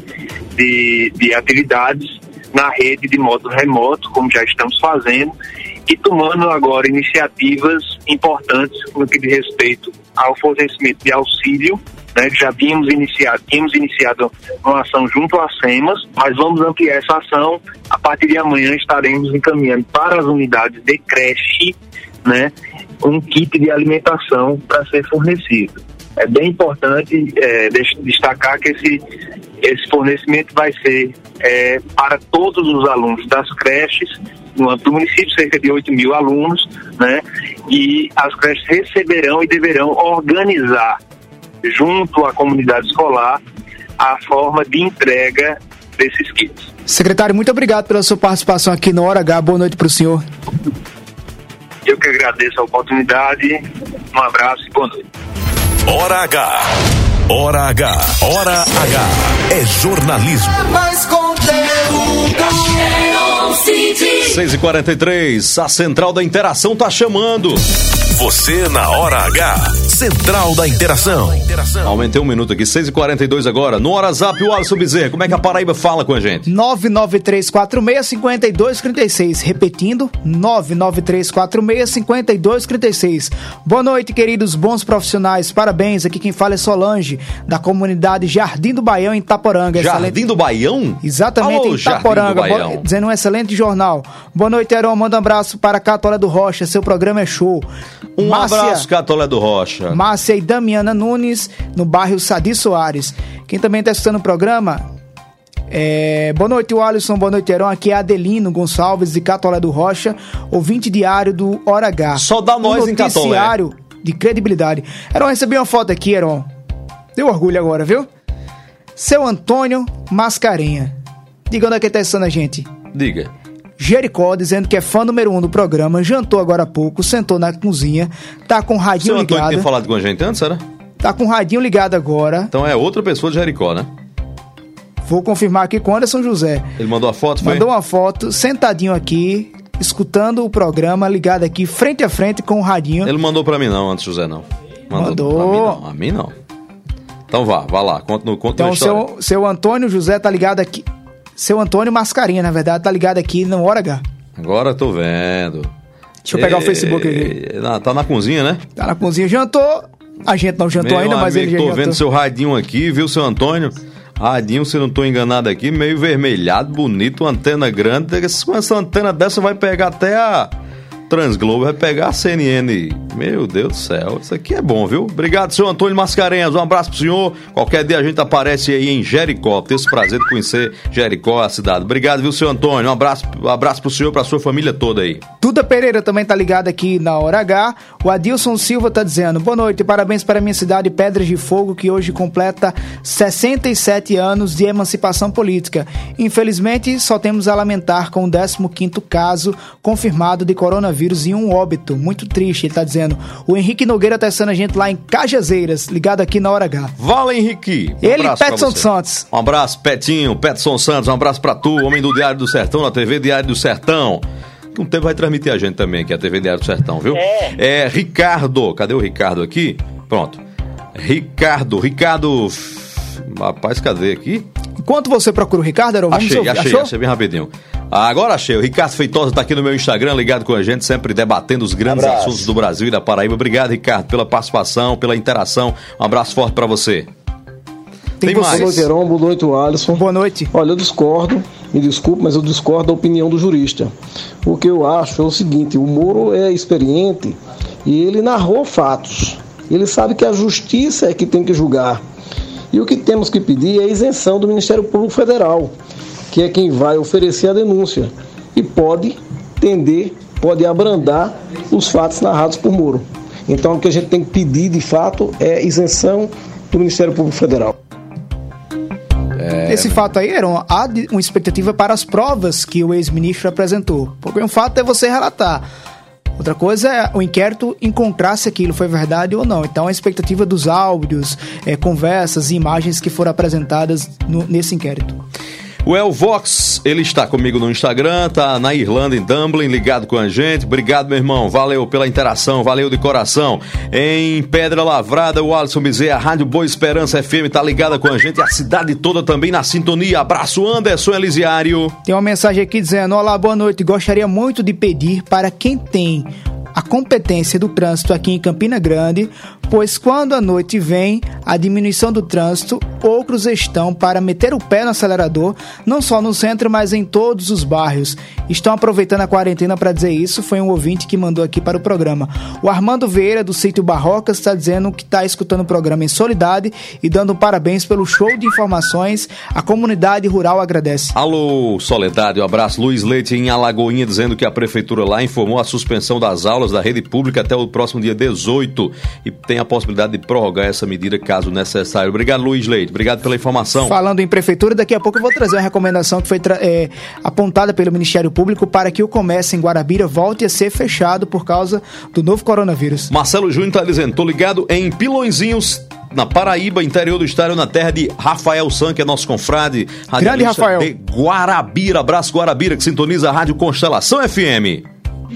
de atividades na rede de modo remoto, como já estamos fazendo, e tomando agora iniciativas importantes no que diz respeito ao fornecimento de auxílio, né, que já tínhamos iniciado uma ação junto às SEMAS, mas vamos ampliar essa ação. A partir de amanhã estaremos encaminhando para as unidades de creche, né, um kit de alimentação para ser fornecido. É bem importante destacar que esse fornecimento vai ser para todos os alunos das creches no âmbito do município, cerca de 8.000 alunos, né? E as creches receberão e deverão organizar junto à comunidade escolar a forma de entrega desses kits. Secretário, muito obrigado pela sua participação aqui no Hora H. Boa noite para o senhor. Eu que agradeço a oportunidade. Um abraço e boa noite. Hora H. Hora H. Hora H. É jornalismo. Mais conteúdo. 6h43, a Central da Interação tá chamando. Você na Hora H. Central da Interação. Aumentei um minuto aqui, 6h42 agora. No WhatsApp, o Alisson Bezerra, como é que a Paraíba fala com a gente? 993465236. Repetindo, 993465236. Boa noite, queridos bons profissionais. Parabéns, aqui quem fala é Solange, da comunidade Jardim do Baião, em Itaporanga. Jardim do Baião? Exatamente, alô, em Itaporanga. Dizendo um excelente jornal. Boa noite, Heron. Manda um abraço para Catolé do Rocha. Seu programa é show. Abraço, Catolé do Rocha. Márcia e Damiana Nunes, no bairro Sadi Soares. Quem também está assistindo o programa, boa noite, Alisson, boa noite, Heron. Aqui é Adelino Gonçalves, de Catolé do Rocha, ouvinte diário do Hora H. Só dá nós em Catolé. Noticiário de credibilidade. Heron, recebi uma foto aqui, Heron. Deu orgulho agora, viu? Seu Antônio Mascarenha. Diga onde é que está assistindo a gente. Diga. Jericó, dizendo que é fã número 1 do programa, jantou agora há pouco, sentou na cozinha, tá com o radinho ligado. Seu Antônio tinha falado com a gente antes, era? Tá com o radinho ligado agora. Então é outra pessoa de Jericó, né? Vou confirmar aqui com o Anderson José. Ele mandou a foto, foi? Mandou uma foto, sentadinho aqui, escutando o programa, ligado aqui, frente a frente com o radinho. Ele mandou pra mim não, Anderson José não. Mandou. A mim não. Então vá lá, conta então, a história. Seu Antônio José tá ligado aqui. Seu Antônio Mascarinha, na verdade, tá ligado aqui no Hora H. Agora eu tô vendo. Deixa eu pegar o Facebook aqui. Tá na cozinha, né? Tá na cozinha, jantou, A gente não jantou ainda, mas ele já jantou. Tô vendo seu radinho aqui, viu, seu Antônio? Radinho, se não tô enganado aqui, meio vermelhado, bonito, antena grande. Com essa antena dessa vai pegar até a Transglobo, vai pegar a CNN. Meu Deus do céu, isso aqui é bom, viu? Obrigado, seu Antônio Mascarenhas, um abraço pro senhor. Qualquer dia a gente aparece aí em Jericó, ter esse prazer de conhecer Jericó, a cidade. Obrigado, viu, seu Antônio? Um abraço pro senhor, pra sua família toda aí. Duda Pereira também tá ligado aqui na Hora H. O Adilson Silva tá dizendo: boa noite, parabéns para minha cidade Pedras de Fogo, que hoje completa 67 anos de emancipação política. Infelizmente, só temos a lamentar com o 15º caso confirmado de coronavírus e um óbito. Muito triste, ele tá dizendo. O Henrique Nogueira tá assistindo a gente lá em Cajazeiras, ligado aqui na Hora H. Fala, Henrique. Ele e Petson Santos. Um abraço, Petinho, Petson Santos, um abraço pra tu, homem do Diário do Sertão, na TV Diário do Sertão. Um tempo vai transmitir a gente também, que é a TV Diário do Sertão, viu? É Ricardo. Cadê o Ricardo aqui? Pronto. Ricardo. Rapaz, cadê aqui? Enquanto você procura o Ricardo, achei bem rapidinho. Agora achei. O Ricardo Feitosa tá aqui no meu Instagram, ligado com a gente, sempre debatendo os grandes assuntos do Brasil e da Paraíba. Obrigado, Ricardo, pela participação, pela interação. Um abraço forte pra você. Tem mais. Boa noite, Heron. Boa noite, Alisson. Boa noite. Olha, eu discordo, me desculpe, mas eu discordo da opinião do jurista. O que eu acho é o seguinte: o Moro é experiente e ele narrou fatos. Ele sabe que a justiça é que tem que julgar. E o que temos que pedir é a isenção do Ministério Público Federal, que é quem vai oferecer a denúncia e pode abrandar os fatos narrados por Moro. Então, o que a gente tem que pedir, de fato, é isenção do Ministério Público Federal. Esse fato aí era há uma expectativa para as provas que o ex-ministro apresentou. Porque um fato é você relatar. Outra coisa é o inquérito encontrar se aquilo foi verdade ou não. Então, a expectativa dos áudios, conversas e imagens que foram apresentadas nesse inquérito. O El Vox, ele está comigo no Instagram, tá na Irlanda, em Dublin, ligado com a gente. Obrigado, meu irmão, valeu pela interação, valeu de coração. Em Pedra Lavrada, o Alisson Bezerra, a Rádio Boa Esperança FM tá ligada com a gente, a cidade toda também na sintonia. Abraço, Anderson Elisiário. Tem uma mensagem aqui dizendo: olá, boa noite, gostaria muito de pedir para quem tem a competência do trânsito aqui em Campina Grande, pois quando a noite vem, a diminuição do trânsito, outros estão para meter o pé no acelerador, não só no centro, mas em todos os bairros. Estão aproveitando a quarentena para dizer isso, foi um ouvinte que mandou aqui para o programa. O Armando Vieira, do Sítio Barrocas, está dizendo que está escutando o programa em Soledade e dando parabéns pelo show de informações. A comunidade rural agradece. Alô, Soledade, um abraço. Luiz Leite, em Alagoinha, dizendo que a prefeitura lá informou a suspensão das aulas da rede pública até o próximo dia 18 e tem a possibilidade de prorrogar essa medida caso necessário. Obrigado, Luiz Leite. Obrigado pela informação. Falando em prefeitura, daqui a pouco eu vou trazer uma recomendação que foi apontada pelo Ministério Público para que o comércio em Guarabira volte a ser fechado por causa do novo coronavírus. Marcelo Júnior está dizendo: tô ligado em Pilõezinhos, na Paraíba, interior do estado, na terra de Rafael San, que é nosso confrade. Grande Rafael. De Guarabira. Abraço, Guarabira, que sintoniza a Rádio Constelação FM.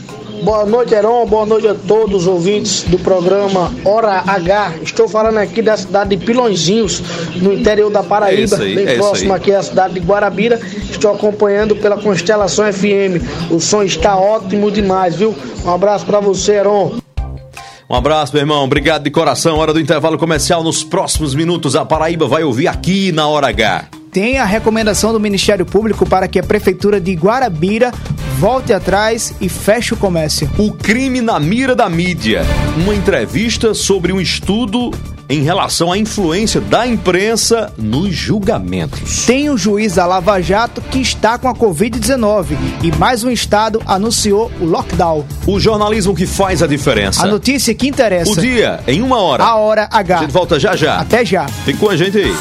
Boa noite, Heron. Boa noite a todos os ouvintes do programa Hora H. Estou falando aqui da cidade de Pilõezinhos, no interior da Paraíba, bem próximo aqui à cidade de Guarabira. Estou acompanhando pela Constelação FM. O som está ótimo demais, viu? Um abraço para você, Heron. Um abraço, meu irmão. Obrigado de coração. Hora do intervalo comercial. Nos próximos minutos, a Paraíba vai ouvir aqui na Hora H. Tem a recomendação do Ministério Público para que a Prefeitura de Guarabira volte atrás e feche o comércio. O crime na mira da mídia. Uma entrevista sobre um estudo em relação à influência da imprensa nos julgamentos. Tem o juiz da Lava Jato que está com a Covid-19 e mais um estado anunciou o lockdown. O jornalismo que faz a diferença. A notícia que interessa. O dia em 1 hora. A Hora H. A gente volta já já. Até já. Fique com a gente aí.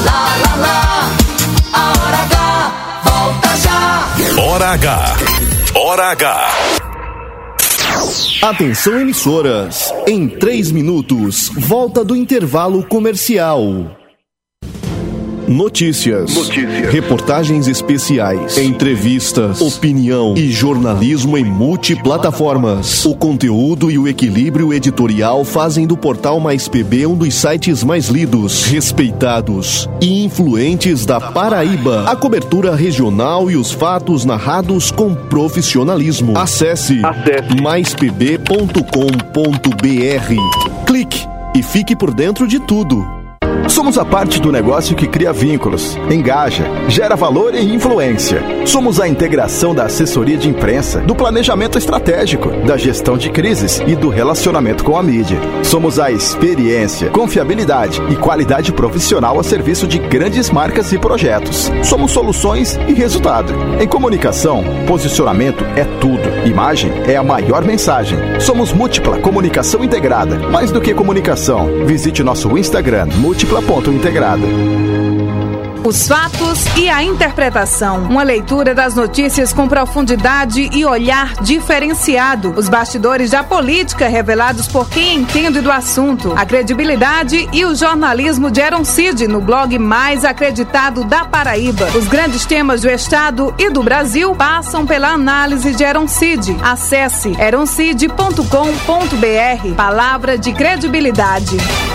A Hora H, volta já. Hora H. Hora H. Atenção, emissoras. Em 3 minutos, volta do intervalo comercial. Notícias, reportagens especiais, entrevistas, opinião e jornalismo em multiplataformas. O conteúdo e o equilíbrio editorial fazem do Portal Mais PB um dos sites mais lidos, respeitados e influentes da Paraíba. A cobertura regional e os fatos narrados com profissionalismo. Acesse maispb.com.br. Clique e fique por dentro de tudo. Somos a parte do negócio que cria vínculos, engaja, gera valor e influência. Somos a integração da assessoria de imprensa, do planejamento estratégico, da gestão de crises e do relacionamento com a mídia. Somos a experiência, confiabilidade e qualidade profissional a serviço de grandes marcas e projetos. Somos soluções e resultado. Em comunicação, posicionamento é tudo. Imagem é a maior mensagem. Somos Múltipla Comunicação Integrada. Mais do que comunicação, visite nosso Instagram, Múltipla.integrada. Os fatos e a interpretação. Uma leitura das notícias com profundidade e olhar diferenciado. Os bastidores da política revelados por quem entende do assunto. A credibilidade e o jornalismo de Heron Cid no blog mais acreditado da Paraíba. Os grandes temas do estado e do Brasil passam pela análise de Heron Cid. Acesse heroncid.com.br. Palavra de credibilidade.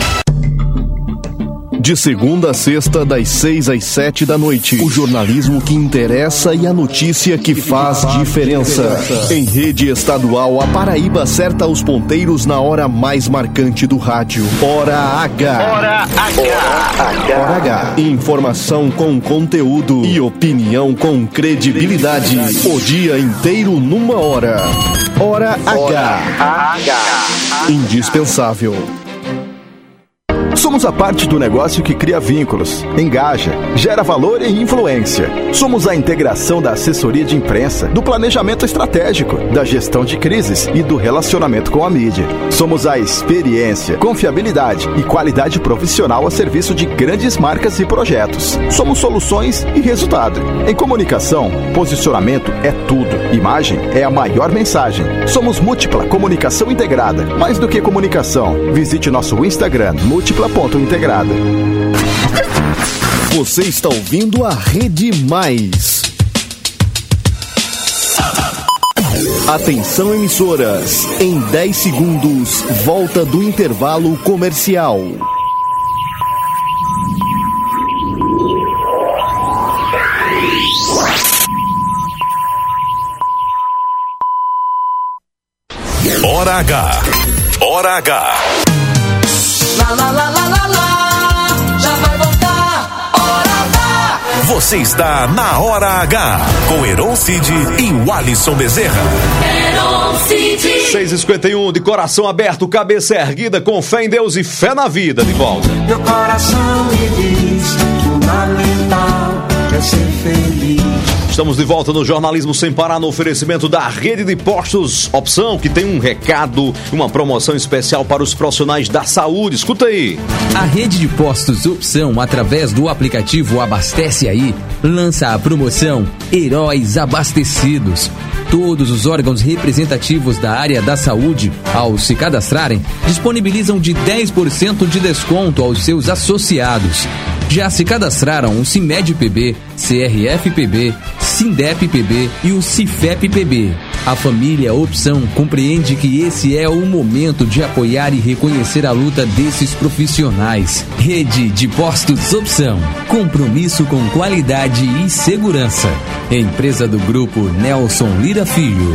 De segunda a sexta, das 6 às 7 da noite. O jornalismo que interessa e a notícia que faz diferença. Em rede estadual, a Paraíba acerta os ponteiros na hora mais marcante do rádio. Hora H. Hora H. Hora H. Informação com conteúdo e opinião com credibilidade. O dia inteiro numa hora. Hora H. Indispensável. Somos a parte do negócio que cria vínculos, engaja, gera valor e influência. Somos a integração da assessoria de imprensa, do planejamento estratégico, da gestão de crises e do relacionamento com a mídia. Somos a experiência, confiabilidade e qualidade profissional a serviço de grandes marcas e projetos. Somos soluções e resultado. Em comunicação, posicionamento é tudo. Imagem é a maior mensagem. Somos Múltipla Comunicação Integrada. Mais do que comunicação, visite nosso Instagram, Múltipla.integrada. Você está ouvindo a Rede Mais. Atenção, emissoras. Em 10 segundos, volta do intervalo comercial. Hora H. Hora H. Lá, lá, lá, lá, lá, lá, já vai voltar, Hora H. Você está na Hora H, com Heron Cid e o Alisson Bezerra. Heron Cid. 6h51, de coração aberto, cabeça erguida, com fé em Deus e fé na vida, de volta. Meu coração me diz, fundamental é ser feliz. Estamos de volta no Jornalismo Sem Parar, no oferecimento da Rede de Postos Opção, que tem um recado, uma promoção especial para os profissionais da saúde. Escuta aí. A Rede de Postos Opção, através do aplicativo Abastece Aí, lança a promoção Heróis Abastecidos. Todos os órgãos representativos da área da saúde, ao se cadastrarem, disponibilizam de 10% de desconto aos seus associados. Já se cadastraram o CIMED-PB, CRF-PB, SINDEP-PB e o CIFEP-PB. A família Opção compreende que esse é o momento de apoiar e reconhecer a luta desses profissionais. Rede de Postos Opção. Compromisso com qualidade e segurança. Empresa do Grupo Nelson Lira Filho.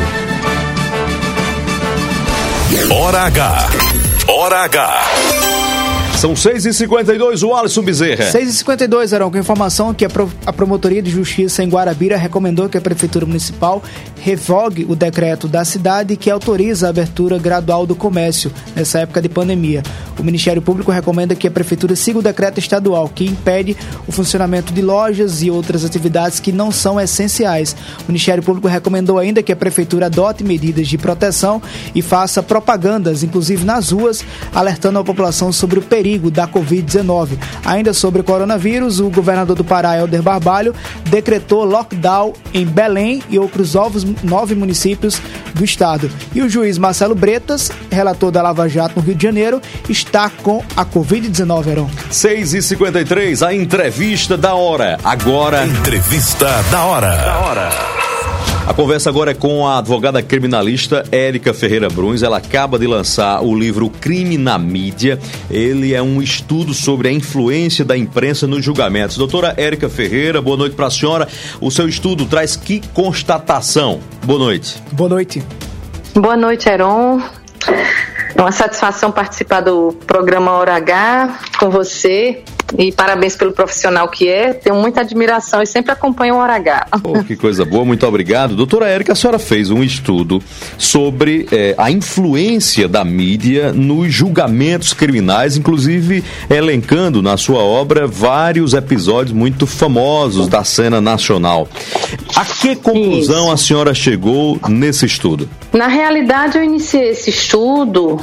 Hora H. Hora H. São 6h52, o Alisson Bezerra. 6h52, Heron, com informação que a Promotoria de Justiça em Guarabira recomendou que a Prefeitura Municipal revogue o decreto da cidade que autoriza a abertura gradual do comércio nessa época de pandemia. O Ministério Público recomenda que a Prefeitura siga o decreto estadual que impede o funcionamento de lojas e outras atividades que não são essenciais. O Ministério Público recomendou ainda que a Prefeitura adote medidas de proteção e faça propagandas, inclusive nas ruas, alertando a população sobre o perigo da Covid-19. Ainda sobre o coronavírus, o governador do Pará, Helder Barbalho, decretou lockdown em Belém e outros 9 municípios do estado. E o juiz Marcelo Bretas, relator da Lava Jato no Rio de Janeiro, está com a Covid-19, Heron. 6h53, a entrevista da hora. Agora... Entrevista da hora. A conversa agora é com a advogada criminalista Érica Ferreira Bruns. Ela acaba de lançar o livro Crime na Mídia. Ele é um estudo sobre a influência da imprensa nos julgamentos. Doutora Érica Ferreira, boa noite para a senhora. O seu estudo traz que constatação? Boa noite. Boa noite. Boa noite, Heron. É uma satisfação participar do programa Hora H com você. E parabéns pelo profissional que é. Tenho muita admiração e sempre acompanho o Hora H. Oh, que coisa boa, muito obrigado. Doutora Érica, a senhora fez um estudo sobre a influência da mídia nos julgamentos criminais, inclusive elencando na sua obra vários episódios muito famosos da cena nacional. A que conclusão a senhora chegou nesse estudo? Na realidade, eu iniciei esse estudo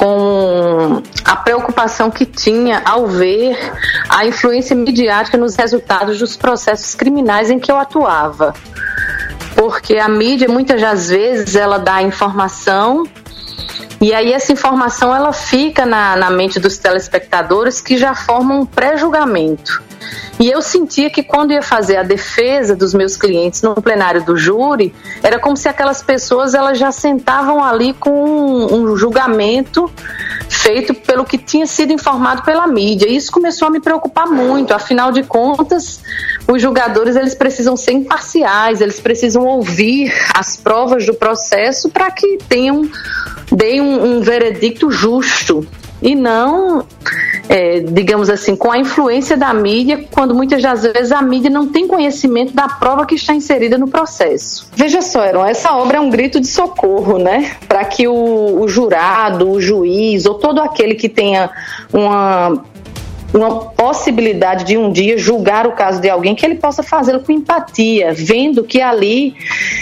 com a preocupação que tinha ao ver a influência midiática nos resultados dos processos criminais em que eu atuava. Porque a mídia, muitas das vezes, ela dá informação e aí essa informação ela fica na mente dos telespectadores que já formam um pré-julgamento. E eu sentia que quando ia fazer a defesa dos meus clientes no plenário do júri, era como se aquelas pessoas elas já sentavam ali com um julgamento feito pelo que tinha sido informado pela mídia. E isso começou a me preocupar muito. Afinal de contas, os julgadores eles precisam ser imparciais, eles precisam ouvir as provas do processo para que deem um veredicto justo. E não, digamos assim, com a influência da mídia, quando muitas das vezes a mídia não tem conhecimento da prova que está inserida no processo. Veja só, Heron, essa obra é um grito de socorro, né? Para que o jurado, o juiz ou todo aquele que tenha uma possibilidade de um dia julgar o caso de alguém, que ele possa fazê-lo com empatia, vendo que ali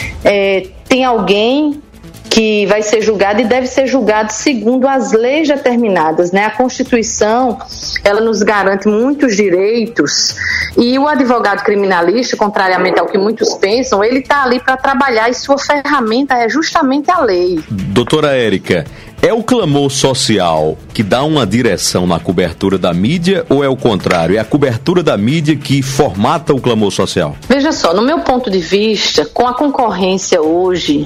tem alguém que vai ser julgado e deve ser julgado segundo as leis determinadas, né? A Constituição, ela nos garante muitos direitos e o advogado criminalista, contrariamente ao que muitos pensam, ele está ali para trabalhar e sua ferramenta é justamente a lei. Doutora Érica, é o clamor social que dá uma direção na cobertura da mídia ou é o contrário? É a cobertura da mídia que formata o clamor social? Veja só, no meu ponto de vista, com a concorrência hoje,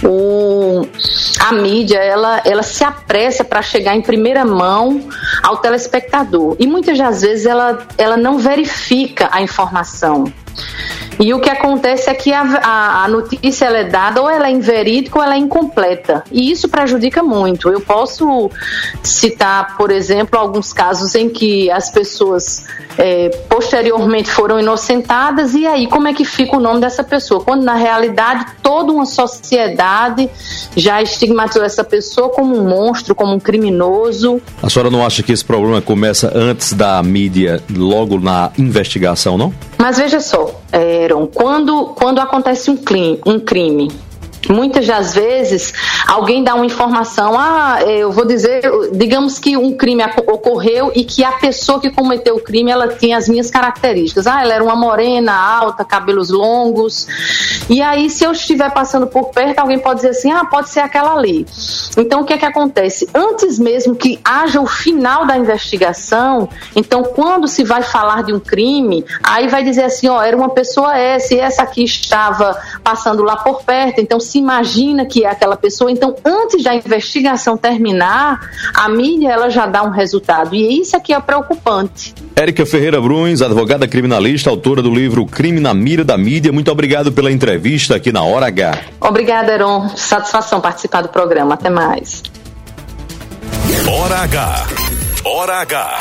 a mídia ela se apressa para chegar em primeira mão ao telespectador e muitas das vezes ela não verifica a informação. E o que acontece é que a notícia ela é dada ou ela é inverídica ou ela é incompleta. E isso prejudica muito. Eu posso citar, por exemplo, alguns casos em que as pessoas posteriormente foram inocentadas e aí como é que fica o nome dessa pessoa? Quando na realidade toda uma sociedade já estigmatizou essa pessoa como um monstro, como um criminoso. A senhora não acha que esse problema começa antes da mídia, logo na investigação, não? Mas veja só, Aaron, quando acontece um crime, muitas das vezes alguém dá uma informação, eu vou dizer, digamos que um crime ocorreu e que a pessoa que cometeu o crime, ela tinha as minhas características, ela era uma morena, alta, cabelos longos, e aí se eu estiver passando por perto, alguém pode dizer assim, pode ser aquela ali. Então o que é que acontece? Antes mesmo que haja o final da investigação, então quando se vai falar de um crime, aí vai dizer assim, era uma pessoa essa, e essa aqui estava passando lá por perto, então se imagina que é aquela pessoa. Então, antes da investigação terminar, a mídia ela já dá um resultado. E isso aqui é preocupante. Érica Ferreira Bruns, advogada criminalista, autora do livro Crime na Mira da Mídia. Muito obrigado pela entrevista aqui na Hora H. Obrigada, Heron. Satisfação participar do programa. Até mais. Hora H. Hora H.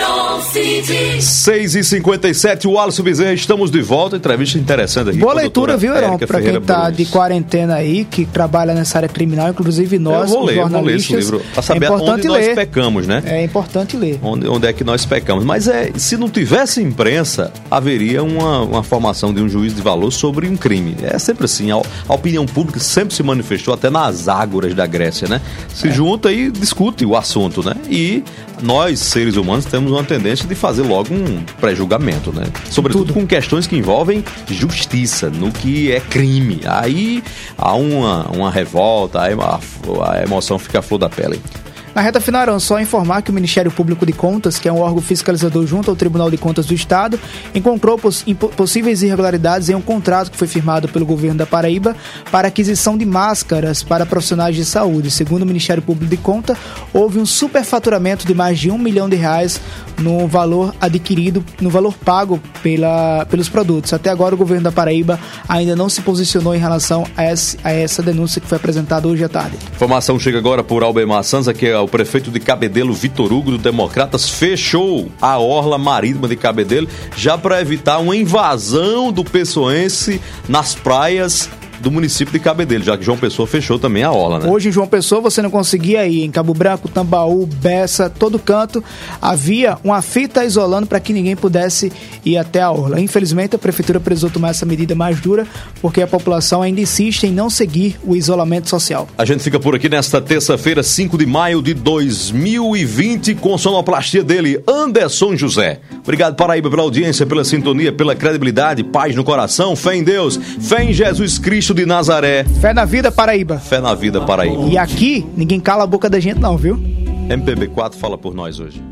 6h57, o Alisson Bezerra, estamos de volta. Entrevista interessante aqui. Boa leitura, viu, Heron? Pra quem tá de quarentena aí, que trabalha nessa área criminal, inclusive nós, os jornalistas. Eu vou ler esse livro pra saber onde nós pecamos, né? É importante ler. Onde é que nós pecamos. Mas se não tivesse imprensa, haveria uma formação de um juízo de valor sobre um crime. É sempre assim. A opinião pública sempre se manifestou, até nas ágoras da Grécia, né? Se junta e discute o assunto, né? E nós, seres humanos, temos uma tendência de fazer logo um pré-julgamento, né? Sobretudo com questões que envolvem justiça, no que é crime. Aí há uma revolta, a emoção fica à flor da pele. Na reta final, Heron, só informar que o Ministério Público de Contas, que é um órgão fiscalizador junto ao Tribunal de Contas do Estado, encontrou possíveis irregularidades em um contrato que foi firmado pelo governo da Paraíba para aquisição de máscaras para profissionais de saúde. Segundo o Ministério Público de Contas, houve um superfaturamento de mais de R$1 milhão no valor adquirido, no valor pago pelos produtos. Até agora, o governo da Paraíba ainda não se posicionou em relação a essa denúncia que foi apresentada hoje à tarde. Informação chega agora por Albemar Santos, aqui é o prefeito de Cabedelo, Vitor Hugo, do Democratas, fechou a orla marítima de Cabedelo, já para evitar uma invasão do pessoense nas praias do município de Cabedelo, já que João Pessoa fechou também a orla, né? Hoje em João Pessoa você não conseguia ir. Em Cabo Branco, Tambaú, Bessa, todo canto havia uma fita isolando para que ninguém pudesse ir até a orla. Infelizmente a prefeitura precisou tomar essa medida mais dura porque a população ainda insiste em não seguir o isolamento social. A gente fica por aqui nesta terça-feira, 5 de maio de 2020, com sonoplastia dele, Anderson José. Obrigado, Paraíba, pela audiência, pela sintonia, pela credibilidade, paz no coração, fé em Deus, fé em Jesus Cristo de Nazaré. Fé na vida, Paraíba. Fé na vida, Paraíba. E aqui, ninguém cala a boca da gente não, viu? MPB4 fala por nós hoje.